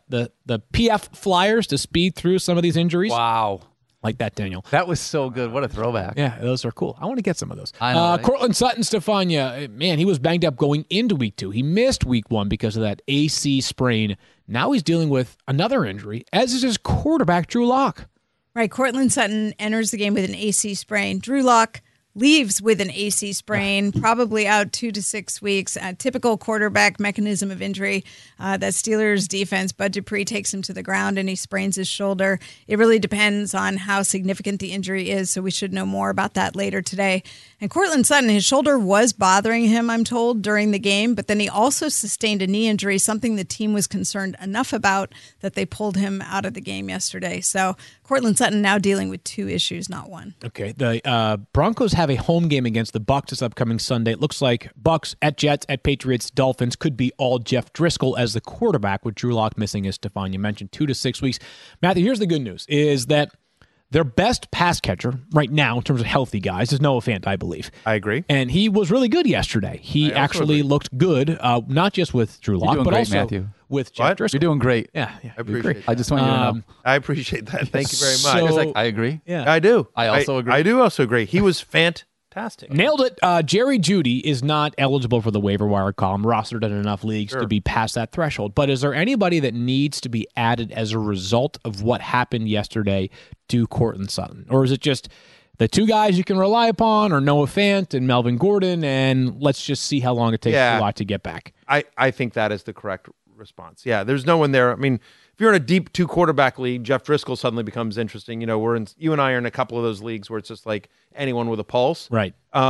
PF flyers to speed through some of these injuries. Wow. Like that, Daniel. That was so good. What a throwback. Yeah, those are cool. I want to get some of those. I know, right? Cortland Sutton, Stefania, man, he was banged up going into week 2. He missed week 1 because of that AC sprain. Now he's dealing with another injury, as is his quarterback, Drew Lock. Right, Cortland Sutton enters the game with an AC sprain. Drew Lock leaves with an AC sprain, probably out 2 to 6 weeks. A typical quarterback mechanism of injury. That Steelers defense, Bud Dupree takes him to the ground and he sprains his shoulder. It really depends on how significant the injury is, so we should know more about that later today. And Cortland Sutton, his shoulder was bothering him, I'm told, during the game, but then he also sustained a knee injury, something the team was concerned enough about that they pulled him out of the game yesterday. So Cortland Sutton now dealing with 2 issues, not 1. Okay, the Broncos have a home game against the Bucs this upcoming Sunday. It looks like Bucs at Jets, at Patriots, Dolphins. Could be all Jeff Driscoll as the quarterback, with Drew Lock missing, as Stefania mentioned, 2 to 6 weeks. Matthew, here's the good news, is that their best pass catcher right now in terms of healthy guys is Noah Fant, I believe. I agree. And he was really good yesterday. He actually looked good, not just with Drew Lock, but great, also Matthew. with Jeff Driscoll. You're doing great. Yeah, I appreciate that. I just want you to know. I appreciate that. Thank you very much. So- He was like, I agree. Yeah. I do. I also agree. I do also agree. He was fantastic. Nailed it. Jerry Jeudy is not eligible for the waiver wire column, rostered in enough leagues to be past that threshold. But is there anybody that needs to be added as a result of what happened yesterday to Cortland Sutton? Or is it just the 2 guys you can rely upon, or Noah Fant and Melvin Gordon, and let's just see how long it takes a lot to get back? I think that is the correct response. Yeah, there's no one there. I mean, if you're in a deep 2 quarterback league, Jeff Driscoll suddenly becomes interesting. You know, you and I are in a couple of those leagues where it's just like anyone with a pulse. Right.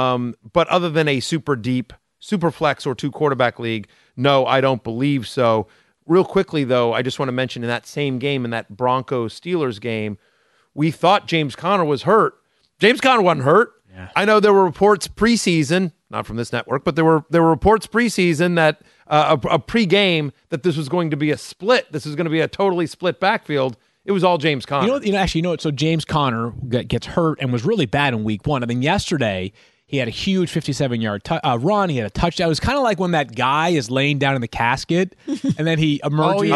But other than a super deep, super flex or 2 quarterback league, no, I don't believe so. Real quickly, though, I just want to mention in that same game, in that Broncos-Steelers game, we thought James Conner was hurt. James Conner wasn't hurt. Yeah. I know there were reports preseason, not from this network, but there were reports preseason that a pregame that this was going to be a split. This is going to be a totally split backfield. It was all James Conner. You know what? So James Conner gets hurt and was really bad in week 1. I mean, yesterday he had a huge 57-yard run. He had a touchdown. It was kind of like when that guy is laying down in the casket and then he emerges.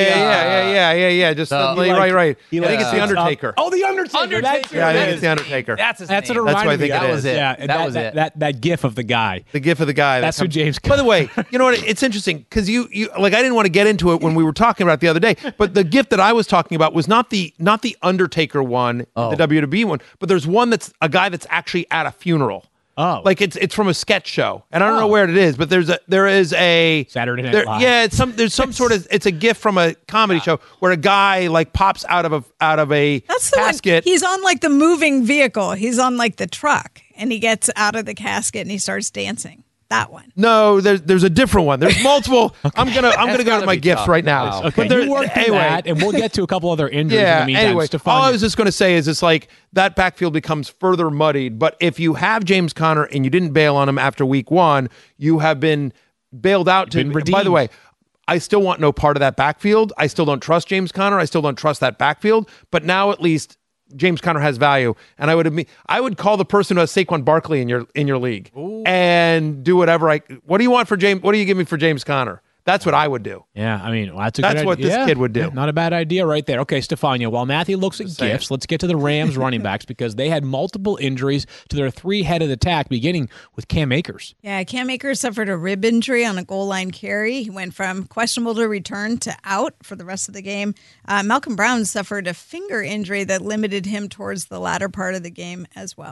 Yeah. Just suddenly, right. I think it's the Undertaker. Oh, the Undertaker. I think it's the Undertaker. That's his That's name. what it That's what I reminded me think of. it is. Yeah, That was it. That gif of the guy. The gif of the guy. That's who James By the way, you know what? It's interesting because you like, I didn't want to get into it when we were talking about it the other day, but the gif that I was talking about was not the Undertaker one, the WWE one, but there's one that's a guy that's actually at a funeral. Oh, Like it's from a sketch show, and I don't know where it is, but there is a Saturday Night Live. Yeah, there's some sort of, it's a gift from a comedy show where a guy like pops out of a That's the casket. one. He's on like the moving vehicle. He's on like the truck, and he gets out of the casket and he starts dancing. That one. No, there's a different one. There's multiple. I'm gonna go to gotta my be gifts tough. right now. Wow. Okay, But there- you work through anyway, that, and we'll get to a couple other injuries in the meantime. Anyway, Stefania. all I was just going to say is it's like that backfield becomes further muddied. But if you have James Conner and you didn't bail on him after week 1, you have been bailed out. Been By redeemed. the way, I still want no part of that backfield. I still don't trust James Conner. I still don't trust that backfield. But now at least James Conner has value, and I would call the person who has Saquon Barkley in your league and do whatever What do you want for James? What do you give me for James Conner? That's what I would do. Yeah, I mean, that's a That's good idea. what this kid would do. Yeah, not a bad idea right there. Okay, Stefania, while Matthew looks at gifts, let's get to the Rams running backs because they had multiple injuries to their 3-headed attack, beginning with Cam Akers. Yeah, Cam Akers suffered a rib injury on a goal line carry. He went from questionable to return to out for the rest of the game. Malcolm Brown suffered a finger injury that limited him towards the latter part of the game as well.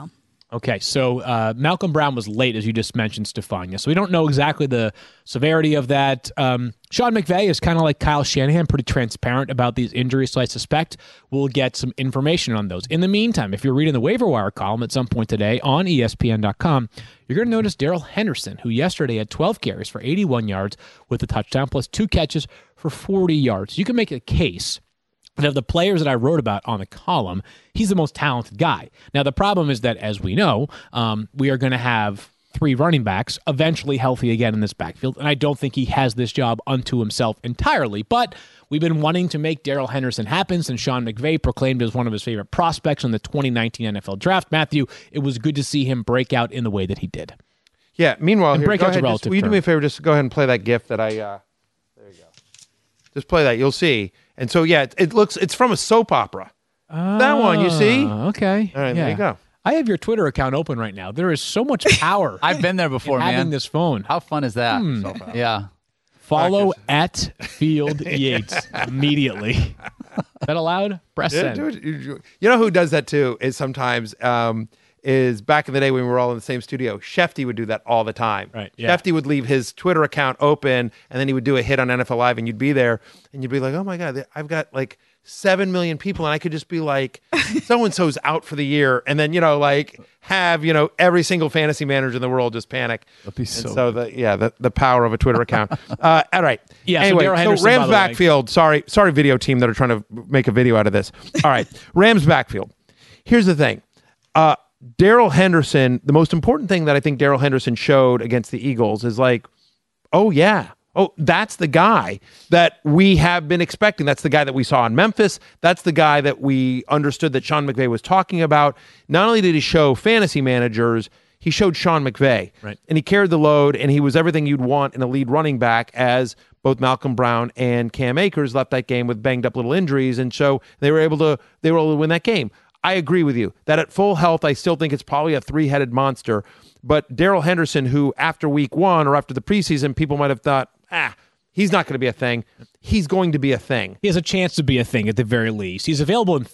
Okay, so Malcolm Brown was late, as you just mentioned, Stefania. So we don't know exactly the severity of that. Sean McVay is kind of like Kyle Shanahan, pretty transparent about these injuries, so I suspect we'll get some information on those. In the meantime, if you're reading the waiver wire column at some point today on ESPN.com, you're going to notice Darrell Henderson, who yesterday had 12 carries for 81 yards with a touchdown, plus 2 catches for 40 yards. You can make a case that of the players that I wrote about on the column, he's the most talented guy. Now, the problem is that, as we know, we are going to have 3 running backs eventually healthy again in this backfield, and I don't think he has this job unto himself entirely, but we've been wanting to make Darrell Henderson happen since Sean McVay proclaimed as one of his favorite prospects in the 2019 NFL Draft. Matthew, it was good to see him break out in the way that he did. Yeah, meanwhile, And here, break go out's a ahead, relative will you do term. me a favor? Just go ahead and play that GIF that I... there you go. Just play that. You'll see. And so, yeah, it's from a soap opera. That one, you see? Okay. All right, there you go. I have your Twitter account open right now. There is so much power I've been there before, in man. having this phone. How fun is that? Yeah. Follow at Field Yates immediately. Is that allowed? Press Yeah, send. you know who does that too is sometimes is back in the day when we were all in the same studio, Shefty would do that all the time. Right, yeah. Shefty would leave his Twitter account open and then he would do a hit on NFL Live and you'd be there and you'd be like, oh my God, I've got like 7 million people and I could just be like, so-and-so's out for the year. And then, have, every single fantasy manager in the world just panic. That'd be so so the power of a Twitter account. All right. Yeah, so Anyway, Darrell so Henderson, by Rams the way. backfield. Sorry, video team that are trying to make a video out of this. All right. Rams backfield. Here's the thing. Darrell Henderson, the most important thing that I think Darrell Henderson showed against the Eagles is like, oh, yeah. Oh, that's the guy that we have been expecting. That's the guy that we saw in Memphis. That's the guy that we understood that Sean McVay was talking about. Not only did he show fantasy managers, he showed Sean McVay. Right. And he carried the load, and he was everything you'd want in a lead running back as both Malcolm Brown and Cam Akers left that game with banged up little injuries. And so they were able to win that game. I agree with you that at full health, I still think it's probably a 3-headed monster. But Darrell Henderson, who after week 1 or after the preseason, people might have thought, he's not going to be a thing. He's going to be a thing. He has a chance to be a thing at the very least. He's available in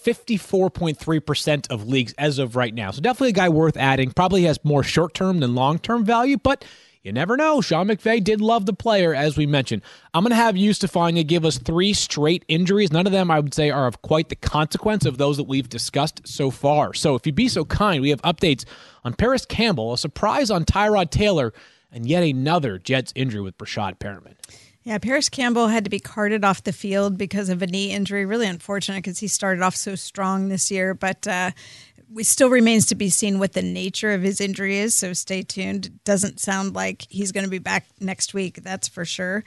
54.3% of leagues as of right now. So definitely a guy worth adding. Probably has more short-term than long-term value, but you never know. Sean McVay did love the player, as we mentioned. I'm going to have you, Stefania, give us 3 straight injuries. None of them, I would say, are of quite the consequence of those that we've discussed so far. So if you'd be so kind, we have updates on Paris Campbell, a surprise on Tyrod Taylor, and yet another Jets injury with Brashad Perriman. Yeah, Paris Campbell had to be carted off the field because of a knee injury. Really unfortunate because he started off so strong this year, but it still remains to be seen what the nature of his injury is, so stay tuned. It doesn't sound like he's going to be back next week, that's for sure.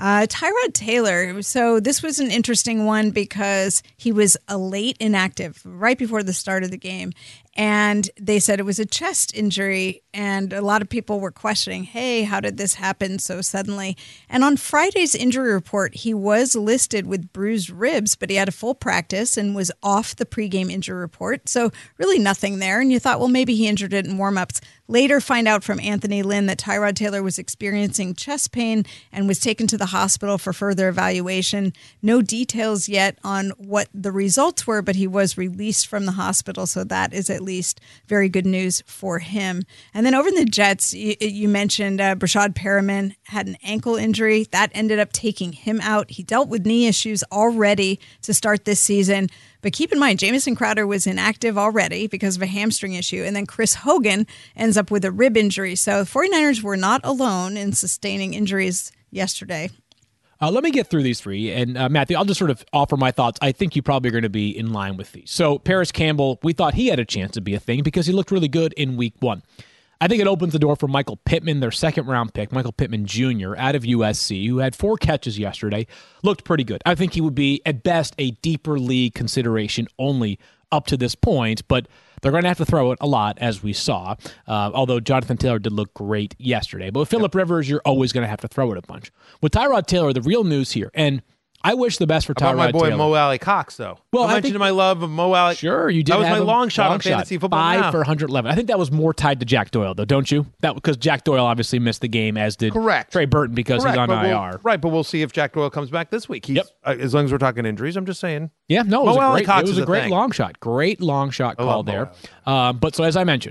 Tyrod Taylor, so this was an interesting one because he was a late inactive right before the start of the game, and they said it was a chest injury, and a lot of people were questioning, hey, how did this happen so suddenly? And on Friday's injury report, he was listed with bruised ribs, but he had a full practice and was off the pregame injury report, so really nothing there. And you thought, well, maybe he injured it in warmups. Later, find out from Anthony Lynn that Tyrod Taylor was experiencing chest pain and was taken to the hospital for further evaluation. No details yet on what the results were, but he was released from the hospital, so that is at least very good news for him. And then over in the Jets, you mentioned Brashad Perriman had an ankle injury. That ended up taking him out. He dealt with knee issues already to start this season. But keep in mind, Jamison Crowder was inactive already because of a hamstring issue. And then Chris Hogan ends up with a rib injury. So the 49ers were not alone in sustaining injuries yesterday. Let me get through these 3. And Matthew, I'll just sort of offer my thoughts. I think you probably are going to be in line with these. So Paris Campbell, we thought he had a chance to be a thing because he looked really good in week 1. I think it opens the door for Michael Pittman, their second-round pick, Michael Pittman Jr., out of USC, who had 4 catches yesterday, looked pretty good. I think he would be, at best, a deeper league consideration only up to this point, but they're going to have to throw it a lot, as we saw, although Jonathan Taylor did look great yesterday. But with Phillip Rivers, you're always going to have to throw it a bunch. With Tyrod Taylor, the real news here, and I wish the best for Tyrod About my boy Taylor. Mo Alley Cox, though. Well, I I mentioned think- my love of Mo Alley. Sure, you did. That was have my him. long shot on fantasy football. 5 now. for 111. I think that was more tied to Jack Doyle, though, don't you? That because Jack Doyle obviously missed the game, as did Correct. Trey Burton because he's on but IR. Right, but we'll see if Jack Doyle comes back this week. He's, as long as we're talking injuries, I'm just saying. Yeah, no, Mo Alley it Cox was is a a great thing. long shot. Great long shot I call love Mo there. But so as I mentioned,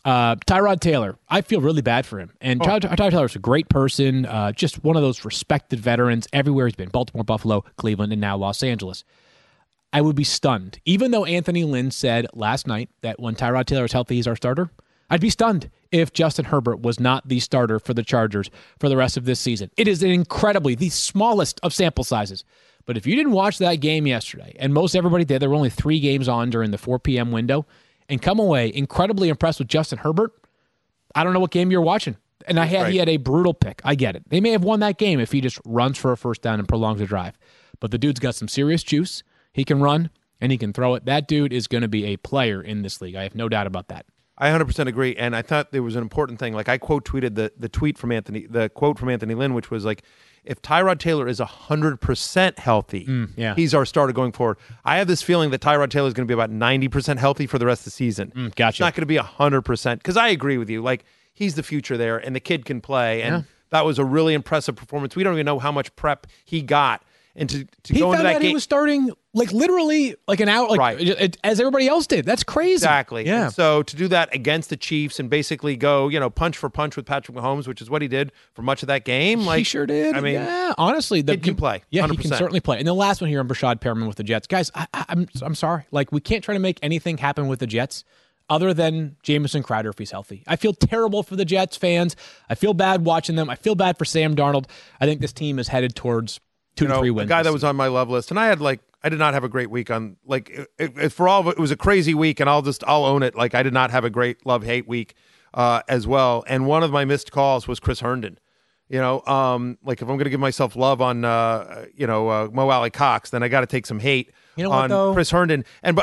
Tyrod Taylor, I feel really bad for him. And Tyrod Taylor's a great person, just one of those respected veterans everywhere he's been. Baltimore, Buffalo, Cleveland, and now Los Angeles. I would be stunned. Even though Anthony Lynn said last night that when Tyrod Taylor is healthy, he's our starter, I'd be stunned if Justin Herbert was not the starter for the Chargers for the rest of this season. It is the smallest of sample sizes. But if you didn't watch that game yesterday, and most everybody did, there were only 3 games on during the 4 p.m. window, and come away incredibly impressed with Justin Herbert, I don't know what game you're watching. And he had a brutal pick. I get it. They may have won that game if he just runs for a first down and prolongs the drive. But the dude's got some serious juice. He can run, and he can throw it. That dude is going to be a player in this league. I have no doubt about that. I 100% agree, and I thought there was an important thing. Like I quote tweeted the quote from Anthony Lynn, which was like, if Tyrod Taylor is 100% healthy, he's our starter going forward. I have this feeling that Tyrod Taylor is going to be about 90% healthy for the rest of the season. Gotcha. It's not going to be 100%, because I agree with you. Like, he's the future there, and the kid can play, and that was a really impressive performance. We don't even know how much prep he got. And to go into that game, he was starting literally an hour, as everybody else did. That's crazy. Exactly. Yeah. And so to do that against the Chiefs and basically go, punch for punch with Patrick Mahomes, which is what he did for much of that game. He sure did. I mean, honestly, he can play. Yeah, 100%. he can certainly play. And the last one here on Brashad Perriman with the Jets, guys. I'm sorry. We can't try to make anything happen with the Jets other than Jamison Crowder if he's healthy. I feel terrible for the Jets fans. I feel bad watching them. I feel bad for Sam Darnold. I think this team is headed towards 2 to 3 wins. A guy that was on my love list, and I did not have a great week on for all of it. It was a crazy week, and I'll own it. I did not have a great love-hate week as well. And one of my missed calls was Chris Herndon. If I'm going to give myself love on Mo Alley Cox, then I got to take some hate on Chris Herndon.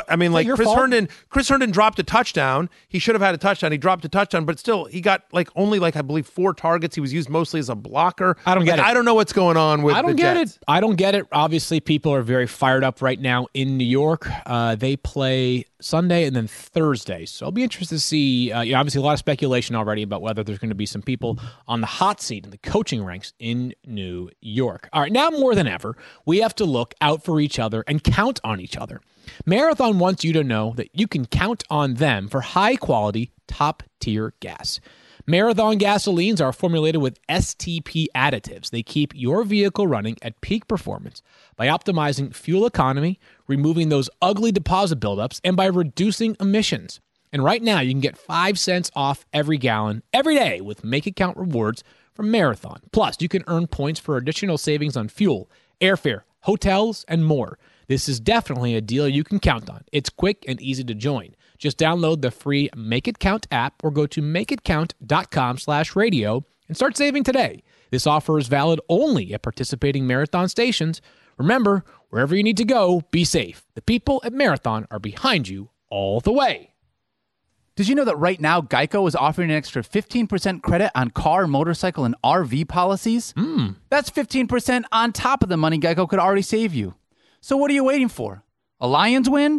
Chris Herndon dropped a touchdown. He should have had a touchdown. He dropped a touchdown, but still he got only I believe 4 targets. He was used mostly as a blocker. I don't get it. I don't know what's going on with the Jets. I don't get it. Obviously, people are very fired up right now in New York. They play Sunday and then Thursday. So I'll be interested to see, obviously a lot of speculation already about whether there's going to be some people on the hot seat in the coaching ranks in New York. All right, now more than ever, we have to look out for each other and count on each other. Marathon wants you to know that you can count on them for high-quality, top-tier gas. Marathon gasolines are formulated with STP additives. They keep your vehicle running at peak performance by optimizing fuel economy, removing those ugly deposit buildups, and by reducing emissions. And right now, you can get 5 cents off every gallon every day with Make It Count rewards from Marathon. Plus, you can earn points for additional savings on fuel, airfare, hotels, and more. This is definitely a deal you can count on. It's quick and easy to join. Just download the free Make It Count app or go to makeitcount.com/radio and start saving today. This offer is valid only at participating Marathon stations. Remember, wherever you need to go, be safe. The people at Marathon are behind you all the way. Did you know that right now Geico is offering an extra 15% credit on car, motorcycle, and RV policies? That's 15% on top of the money Geico could already save you. So what are you waiting for? A Lions win?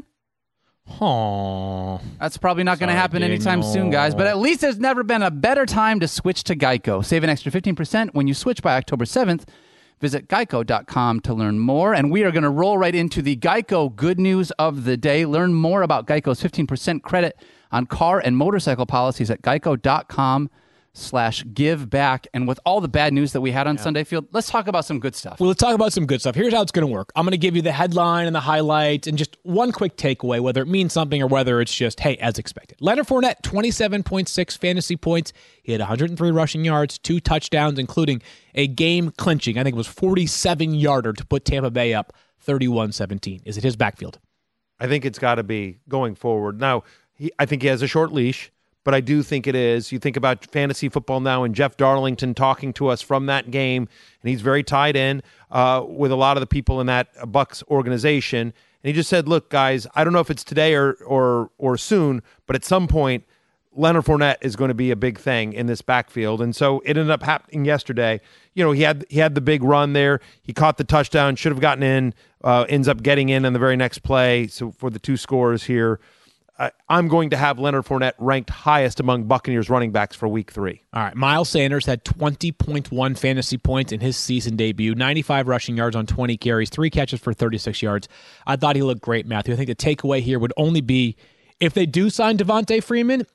Aww. That's probably not going to happen anytime soon, guys. But at least there's never been a better time to switch to Geico. Save an extra 15% when you switch by October 7th. Visit geico.com to learn more. And we are going to roll right into the Geico good news of the day. Learn more about Geico's 15% credit on car and motorcycle policies at geico.com/giveback. And with all the bad news that we had on Sunday Field, let's talk about some good stuff. Well, let's talk about some good stuff. Here's how it's going to work. I'm going to give you the headline and the highlights and just one quick takeaway, whether it means something or whether it's just, hey, as expected. Leonard Fournette, 27.6 fantasy points. He had 103 rushing yards, 2 touchdowns, including a game-clinching, I think it was 47-yarder to put Tampa Bay up 31-17. Is it his backfield? I think it's got to be going forward. Now, I think he has a short leash, but I do think it is. You think about fantasy football now and Jeff Darlington talking to us from that game, and he's very tied in with a lot of the people in that Bucs organization. And he just said, look, guys, I don't know if it's today or soon, but at some point, Leonard Fournette is going to be a big thing in this backfield. And so it ended up happening yesterday. He had the big run there. He caught the touchdown, should have gotten in, ends up getting in the very next play. So for the 2 scores here, I'm going to have Leonard Fournette ranked highest among Buccaneers running backs for week 3. All right. Miles Sanders had 20.1 fantasy points in his season debut, 95 rushing yards on 20 carries, 3 catches for 36 yards. I thought he looked great, Matthew. I think the takeaway here would only be if they do sign Devontae Freeman,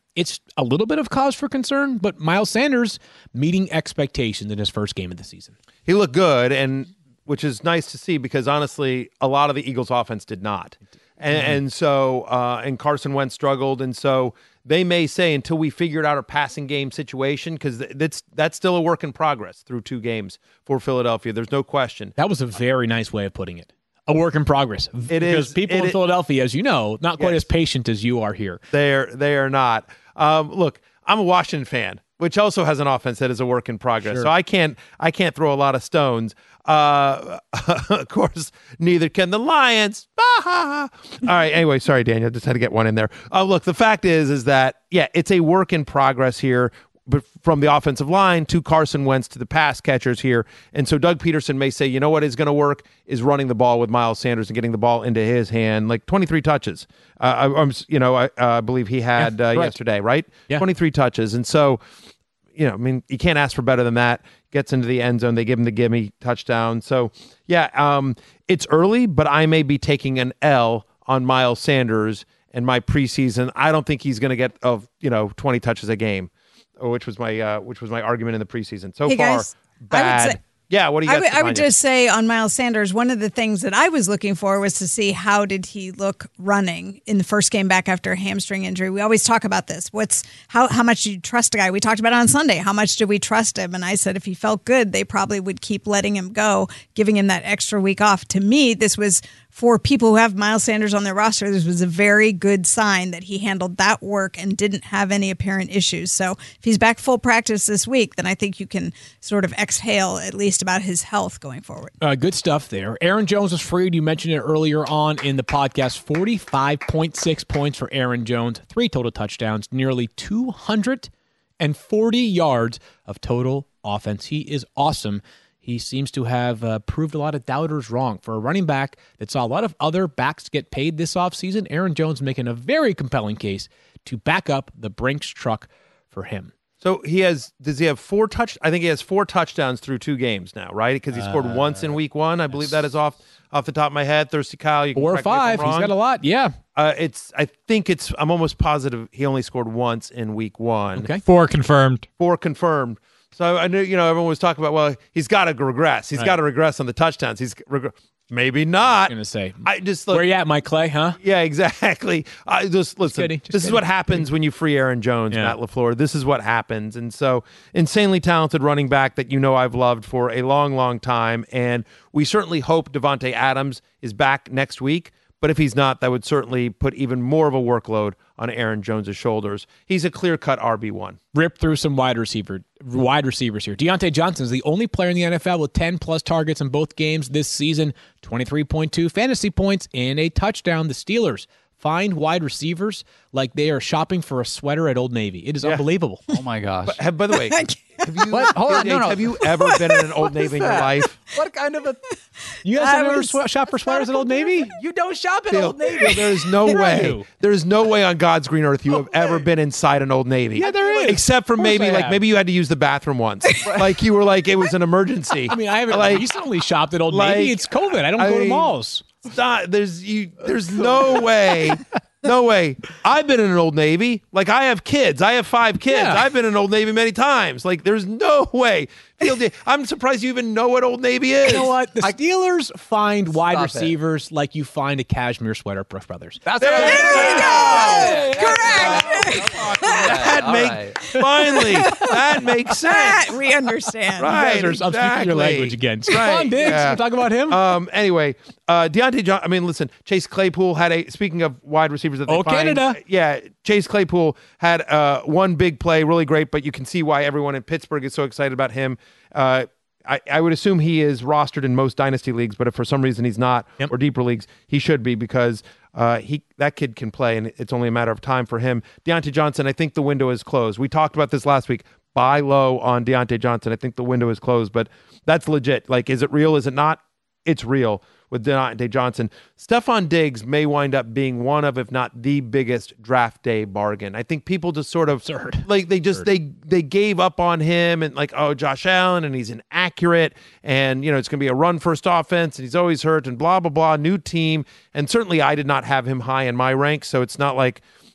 it's a little bit of cause for concern, but Miles Sanders meeting expectations in his first game of the season. He looked good, and which is nice to see because honestly, a lot of the Eagles' offense did not. And so Carson Wentz struggled, and so they may say until we figured out our passing game situation, because that's still a work in progress through 2 games for Philadelphia. There's no question. That was a very nice way of putting it. A work in progress. It is. Because people in Philadelphia, as you know, not quite as patient as you are here. They are not. Look, I'm a Washington fan, which also has an offense that is a work in progress. Sure. So I can't throw a lot of stones. Of course, neither can the Lions. All right. Anyway, sorry, Daniel. Just had to get one in there. Look, the fact is that, yeah, it's a work in progress here, but from the offensive line to Carson Wentz to the pass catchers here. And so Doug Peterson may say, you know what is going to work is running the ball with Miles Sanders and getting the ball into his hand, like 23 touches. I believe he had yesterday, right? Yeah. 23 touches. And so, I mean, you can't ask for better than that. Gets into the end zone. They give him the gimme touchdown. So, yeah, it's early, but I may be taking an L on Miles Sanders in my preseason. I don't think he's going to get 20 touches a game, which was my argument in the preseason. So hey far, guys, bad. Yeah, what do you got? I would just say on Miles Sanders, one of the things that I was looking for was to see how did he look running in the first game back after a hamstring injury. We always talk about this. How much do you trust a guy? We talked about it on Sunday. How much do we trust him? And I said if he felt good, they probably would keep letting him go, giving him that extra week off. To me, this was for people who have Miles Sanders on their roster, this was a very good sign that he handled that work and didn't have any apparent issues. So if he's back full practice this week, then I think you can sort of exhale at least about his health going forward. Good stuff there. Aaron Jones was freed. You mentioned it earlier on in the podcast. 45.6 points for Aaron Jones, 3 total touchdowns, nearly 240 yards of total offense. He is awesome. He seems to have proved a lot of doubters wrong. For a running back that saw a lot of other backs get paid this offseason, Aaron Jones making a very compelling case to back up the Brinks truck for him. So does he have 4 I think he has 4 touchdowns through 2 games now, right? Because he scored once in week 1. I believe that is off the top of my head. Thirsty Kyle, you can 4 or 5. He's got a lot. Yeah. I'm almost positive he only scored once in week 1. Okay. 4 confirmed. 4 confirmed. So I knew, everyone was talking about, well, he's got to regress. He's got to regress on the touchdowns. Maybe not. I'm going to say. I just look, where you at, Mike Clay, huh? Yeah, exactly. Just listen. This is what happens when you free Aaron Jones, Yeah. Matt LaFleur. This is what happens. And so, insanely talented running back that I've loved for a long, long time. And we certainly hope Devontae Adams is back next week. But if he's not, that would certainly put even more of a workload on Aaron Jones' shoulders. He's a clear-cut RB1. Rip through some wide receivers here. Deontay Johnson is the only player in the NFL with 10-plus targets in both games this season, 23.2 fantasy points, and a touchdown. The Steelers find wide receivers like they are shopping for a sweater at Old Navy. It is unbelievable. Oh, my gosh. By the way, Hold on, no. have you ever been in an Old Navy in your life? What kind of a... You guys have ever shop for sweaters at Old Navy? You don't shop at Phil, Old Navy. There is no way. There is no way on God's green earth you have ever been inside an Old Navy. Yeah, there is. Except for maybe you had to use the bathroom once. Like you were like it was an emergency. I mean, I haven't recently shopped at Old Navy. It's COVID. I don't go to malls. There's no way. No way. I've been in an Old Navy. Like, I have kids. I have 5 kids. Yeah. I've been in Old Navy many times. Like, there's no way. I'm surprised you even know what Old Navy is. You know what? The Steelers find wide Stop receivers like you find a cashmere sweater at Brooks Brothers. That's There right. you go! Correct! Finally, that makes sense. That we understand. Right, I'm speaking your language again. Right, Come on, Diggs. yeah. We'll talk about him. Anyway, Deontay Johnson. I mean, listen, Chase Claypool had speaking of wide receivers that they find. Canada. Yeah, Chase Claypool had one big play, really great, but you can see why everyone in Pittsburgh is so excited about him. I would assume he is rostered in most dynasty leagues, but if for some reason he's not, or deeper leagues, he should be because that kid can play, and it's only a matter of time for him. Deontay Johnson, I think the window is closed. We talked about this last week. Buy low on Deontay Johnson. I think the window is closed, but that's legit. Like, is it real? Is it not? It's real with Deontay Johnson. Stephon Diggs may wind up being one of, if not the biggest draft day bargain. I think people just sort of like they gave up on him and like, oh, Josh Allen, and he's inaccurate, and it's going to be a run first offense, and he's always hurt, and blah blah blah. New team, and certainly I did not have him high in my ranks, so it's not like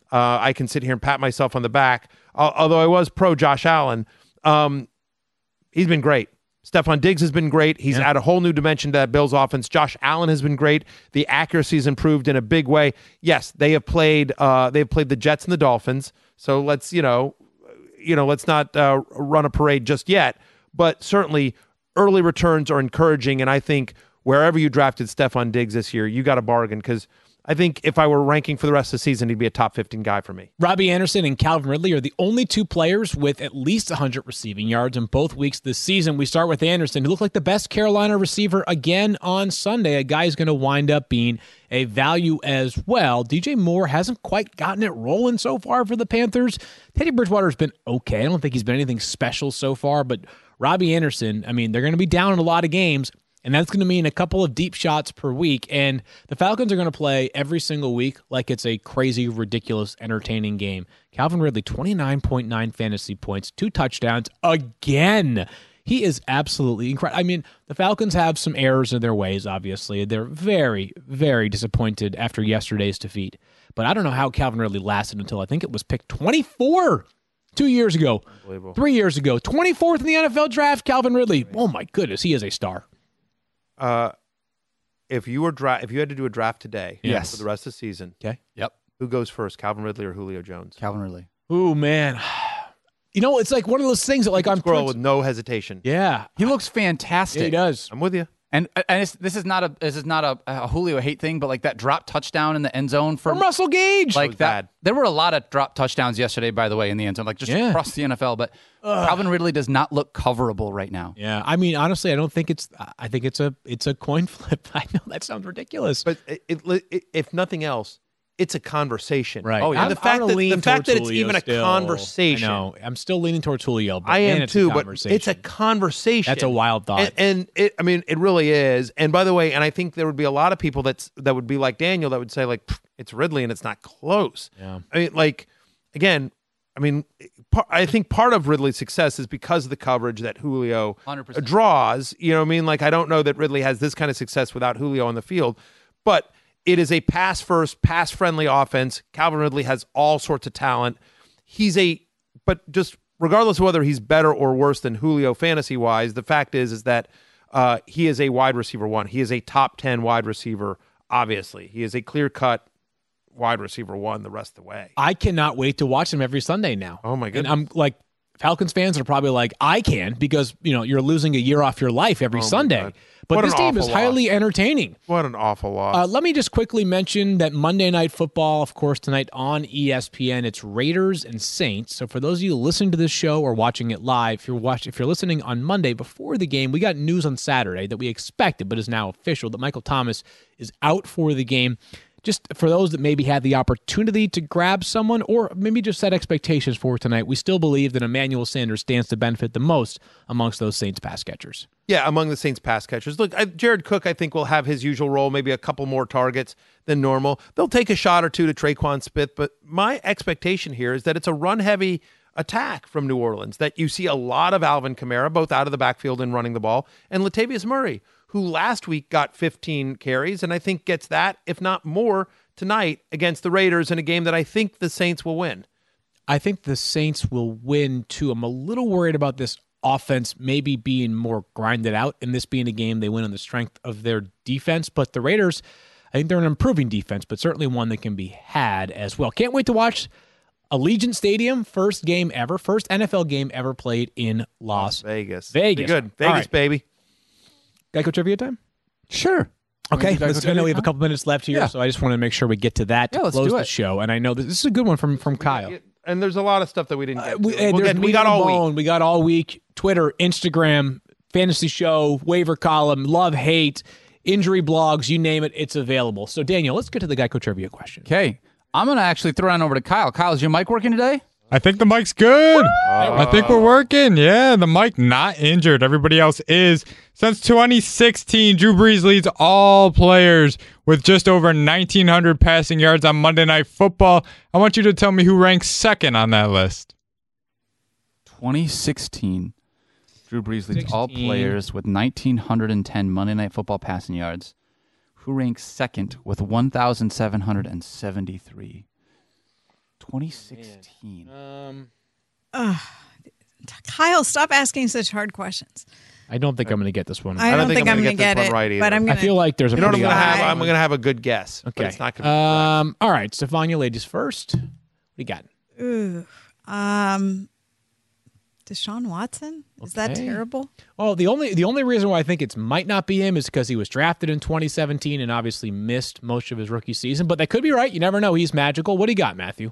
I can sit here and pat myself on the back. Although I was pro Josh Allen, he's been great. Stephon Diggs has been great. He's added a whole new dimension to that Bills offense. Josh Allen has been great. The accuracy's improved in a big way. Yes, they have played the Jets and the Dolphins. So let's let's not run a parade just yet. But certainly early returns are encouraging, and I think wherever you drafted Stephon Diggs this year, you got a bargain, because I think if I were ranking for the rest of the season, he'd be a top 15 guy for me. Robbie Anderson and Calvin Ridley are the only two players with at least 100 receiving yards in both weeks this season. We start with Anderson, who looked like the best Carolina receiver again on Sunday, a guy who's going to wind up being a value as well. DJ Moore hasn't quite gotten it rolling so far for the Panthers. Teddy Bridgewater's been okay. I don't think he's been anything special so far, but Robbie Anderson, I mean, they're going to be down in a lot of games, and that's going to mean a couple of deep shots per week. And the Falcons are going to play every single week like it's a crazy, ridiculous, entertaining game. Calvin Ridley, 29.9 fantasy points, 2 touchdowns again. He is absolutely incredible. I mean, the Falcons have some errors in their ways, obviously. They're very, very disappointed after yesterday's defeat. But I don't know how Calvin Ridley lasted until I think it was picked 24 2 years ago. 3 years ago. 24th in the NFL draft, Calvin Ridley. Oh, my goodness. He is a star. If you had to do a draft today, Yes. for the rest of the season, Okay. Yep. who goes first, Calvin Ridley or Julio Jones? Calvin Ridley. Oh, man. You know, it's like one of those things that, like, on Squirrel with no hesitation. yeah, He looks fantastic. he does. I'm with you. And this is not a Julio hate thing, but like that drop touchdown in the end zone From Russell Gage. like was that. bad. There were a lot of drop touchdowns yesterday, by the way, in the end zone, like just Yeah. across the NFL. But Calvin Ridley does not look coverable right now. Yeah, I mean, honestly, I don't think I think it's a coin flip. I know that sounds ridiculous. But if nothing else, it's a conversation. Right. Oh, yeah. And the fact that it's even a conversation. I know. I'm still leaning towards Julio. But I man, am it's too, a but conversation. it's a conversation. That's a wild thought. And it really is. And by the way, and I think there would be a lot of people that would be like Daniel that would say like it's Ridley and it's not close. Yeah. I mean, like again, I think part of Ridley's success is because of the coverage that Julio 100%. draws. You know what I mean? Like I don't know that Ridley has this kind of success without Julio on the field, but it is a pass-first, pass-friendly offense. Calvin Ridley has all sorts of talent. But just regardless of whether he's better or worse than Julio fantasy-wise, the fact is that he is a wide receiver one. He is a top 10 wide receiver, obviously. He is a clear-cut wide receiver one the rest of the way. I cannot wait to watch him every Sunday now. Oh, my goodness. And I'm like, Falcons fans are probably like, I can, because you're losing a year off your life every my Sunday. God. But What this an team is awful highly entertaining. What an awful loss. Let me just quickly mention that Monday Night Football, of course, tonight on ESPN, it's Raiders and Saints. So for those of you listening to this show or watching it live, if you're listening on Monday before the game, we got news on Saturday that we expected but is now official that Michael Thomas is out for the game. Just for those that maybe had the opportunity to grab someone or maybe just set expectations for tonight, we still believe that Emmanuel Sanders stands to benefit the most amongst those Saints pass catchers. Yeah, among the Saints pass catchers. Look, Jared Cook, I think, will have his usual role, maybe a couple more targets than normal. They'll take a shot or two to Traquan Smith, but my expectation here is that it's a run-heavy attack from New Orleans, that you see a lot of Alvin Kamara, both out of the backfield and running the ball, and Latavius Murray, who last week got 15 carries, and I think gets that, if not more, tonight against the Raiders in a game that I think the Saints will win. I think the Saints will win, too. I'm a little worried about this offense maybe being more grinded out, and this being a game they win on the strength of their defense. But the Raiders, I think they're an improving defense, but certainly one that can be had as well. Can't wait to watch Allegiant Stadium, first NFL game ever played in Las Vegas. Vegas. Be good. Vegas, All right. baby. Geico trivia time? Sure. Okay, Wanna do Geico I know trivia we have a time? couple minutes left here, Yeah. so I just want to make sure we get to that to Yeah, let's close do the it. show. And I know this is a good one from Kyle. And there's a lot of stuff that we didn't get to. We got all week. We got all week. Twitter, Instagram, fantasy show, waiver column, love, hate, injury blogs, you name it, it's available. So, Daniel, let's get to the Geico trivia question. Okay. I'm going to actually throw it on over to Kyle. Kyle, is your mic working today? I think the mic's good. I think we're working. Yeah, the mic not injured. Everybody else is. Since 2016, Drew Brees leads all players with just over 1,900 passing yards on Monday Night Football. I want you to tell me who ranks second on that list. 2016. Drew Brees leads all 16. players with 1,910 Monday Night Football passing yards. Who ranks second with 1,773? 2016. Kyle, stop asking such hard questions. I don't think I'm going to get this one. I don't think I'm going to this get one it, right either. but I'm I going to. feel like there's a You know what I'm pretty going to obvious have? I'm one. going to have a good guess. But Okay. it's not going to be correct. All right, Stefania, ladies first. What do you got? Deshaun Watson? Is that Okay. terrible? Well, the only reason why I think it might not be him is because he was drafted in 2017 and obviously missed most of his rookie season. But that could be right. You never know. He's magical. What do you got, Matthew?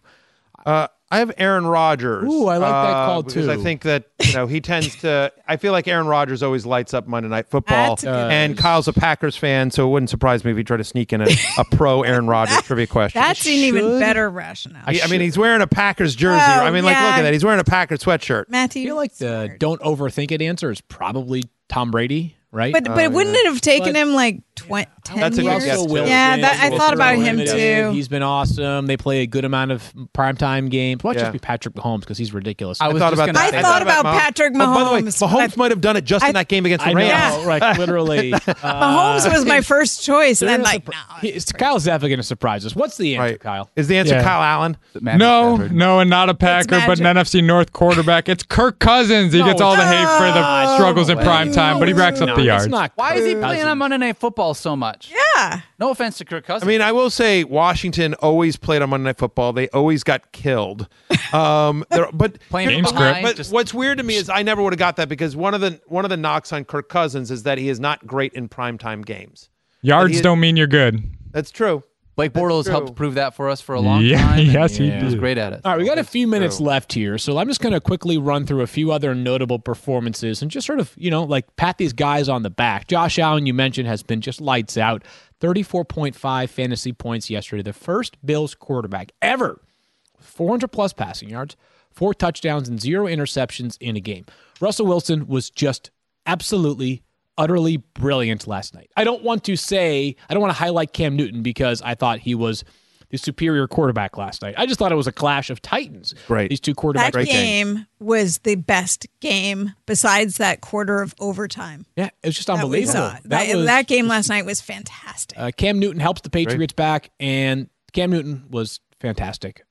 I have Aaron Rodgers. Ooh, I like that call, because too. I think that he tends to. I feel like Aaron Rodgers always lights up Monday Night Football, That's a good and Kyle's a Packers fan, so it wouldn't surprise me if he tried to sneak in a pro Aaron Rodgers trivia question. That's an even should. better rationale. I mean, he's wearing a Packers jersey. Oh, I mean, like, yeah. look at that. He's wearing a Packers sweatshirt. Matthew, I feel like the smart. don't overthink it answer is probably Tom Brady, right? But wouldn't it have taken But- him like 10 That's a good years? guess, too. Yeah, I thought about him Limited. too. He's been awesome. They play a good amount of primetime games. Why Yeah. just be Patrick Mahomes because he's ridiculous. I was thought just about gonna that. say I that. thought about Mahomes. Patrick Oh, by the way, Mahomes. Mahomes might have done it just in that game against the I know, Rams. right? Literally. Mahomes was my first choice, and then like, Kyle's definitely going to surprise us. What's the answer, Right. Kyle? Is the answer Yeah. Kyle Allen? Magic No, Stafford. no, and not a Packer, but an magic. NFC North quarterback. It's Kirk Cousins. He No, gets all the hate for the no struggles in way. prime time, but he racks up No, the it's yards. not Why is he Kirk playing Cousins. on Monday Night Football so much? yeah. No offense to Kirk Cousins. I mean, I will say Washington always played on Monday Night Football. They always got killed. But Playing Game from script. behind, But just- what's weird to me is I never would have got that because one of the knocks on Kirk Cousins is that he is not great in primetime games. Yards he- don't mean you're good. That's true. Blake Bortles true. helped prove that for us for a long Yeah, time. and yes, he was did. great at it. All right, we got a few minutes left here, so I'm just going to quickly run through a few other notable performances and just sort of, like pat these guys on the back. Josh Allen, you mentioned, has been just lights out. 34.5 fantasy points yesterday. The first Bills quarterback ever with 400-plus passing yards, 4 touchdowns, and 0 interceptions in a game. Russell Wilson was just absolutely utterly brilliant last night. I don't want to highlight Cam Newton because I thought he was the superior quarterback last night. I just thought it was a clash of titans. Great. These two quarterbacks. That game was the best game besides that quarter of overtime. Yeah, it was just That unbelievable. was, that game last night was fantastic. Cam Newton helps the Patriots back, and Cam Newton was fantastic.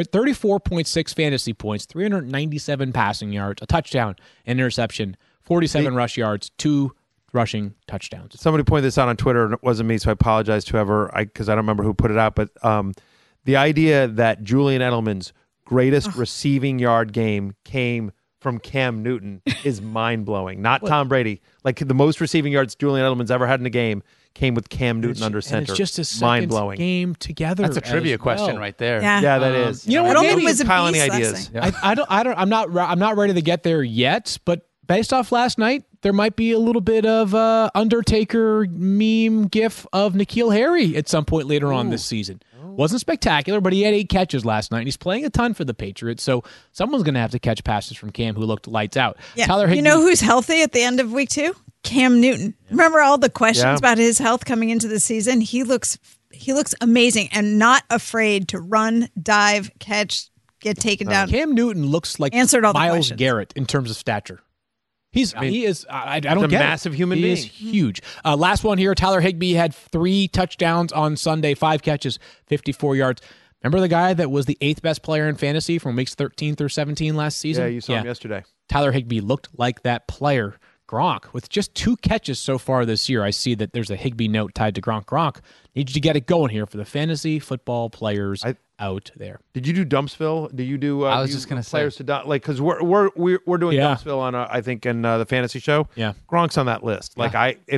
34.6 fantasy points, 397 passing yards, a touchdown, an interception, 47 rush yards, 2 rushing touchdowns. Somebody pointed this out on Twitter, and it wasn't me, so I apologize to whoever, because I don't remember who put it out. But the idea that Julian Edelman's greatest receiving yard game came from Cam Newton is mind blowing. Not Tom Brady. Like the most receiving yards Julian Edelman's ever had in a game came with Cam Newton under center. And it's just a mind second blowing. game together. That's a trivia as question well. right there. Yeah. Yeah, that is. You know what? Edelman Maybe was a Kyle, any beast last ideas? night. I'm not ready to get there yet, but based off last night, there might be a little bit of Undertaker meme gif of N'Keal Harry at some point later on this season. Wasn't spectacular, but he had 8 catches last night, and he's playing a ton for the Patriots, so someone's going to have to catch passes from Cam, who looked lights out. Yeah. Tyler You Higbee, know who's healthy at the end of week 2? Cam Newton. Remember all the questions Yeah. about his health coming into the season? He looks amazing and not afraid to run, dive, catch, get taken down. Cam Newton looks like Answered all the Myles questions. Garrett in terms of stature. He is. I don't He's a get it. massive human He being. is huge. Last one here. Tyler Higbee had 3 touchdowns on Sunday, 5 catches, 54 yards. Remember the guy that was the 8th best player in fantasy from weeks 13 through 17 last season? Yeah, you saw him yesterday. Tyler Higbee looked like that player. Gronk, with just 2 catches so far this year, I see that there's a Higbee note tied to Gronk. Gronk needs to get it going here for the fantasy football players out there. Did you do Dumpsville? Do you do? I was you just gonna players say. to like because we're doing Yeah. Dumpsville on I think in the fantasy show. Yeah. Gronk's on that list. Like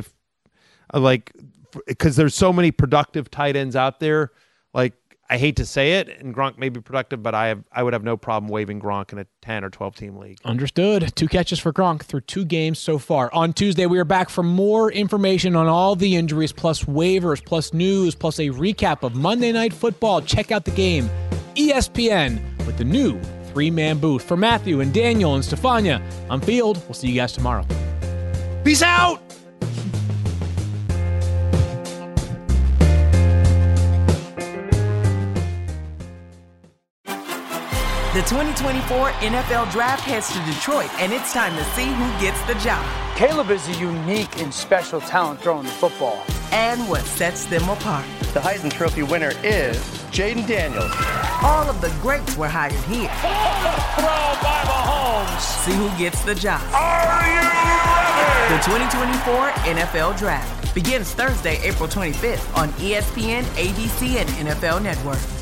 because there's so many productive tight ends out there. Like I hate to say it, and Gronk may be productive, but I would have no problem waiving Gronk in a 10 or 12 team league. Understood. 2 catches for Gronk through 2 games so far. On Tuesday, we are back for more information on all the injuries, plus waivers, plus news, plus a recap of Monday Night Football. Check out the game, ESPN, with the new 3-man booth. For Matthew and Daniel and Stefania, I'm Field. We'll see you guys tomorrow. Peace out. The 2024 NFL Draft heads to Detroit, and it's time to see who gets the job Caleb is a unique and special talent throwing the football. and what sets them apart. The Heisman Trophy winner is Jaden Daniels. All of the greats were hired here. Throw by Mahomes. See who gets the job. Are you ready? The 2024 NFL Draft begins Thursday, April 25th on ESPN, ABC, and NFL Network.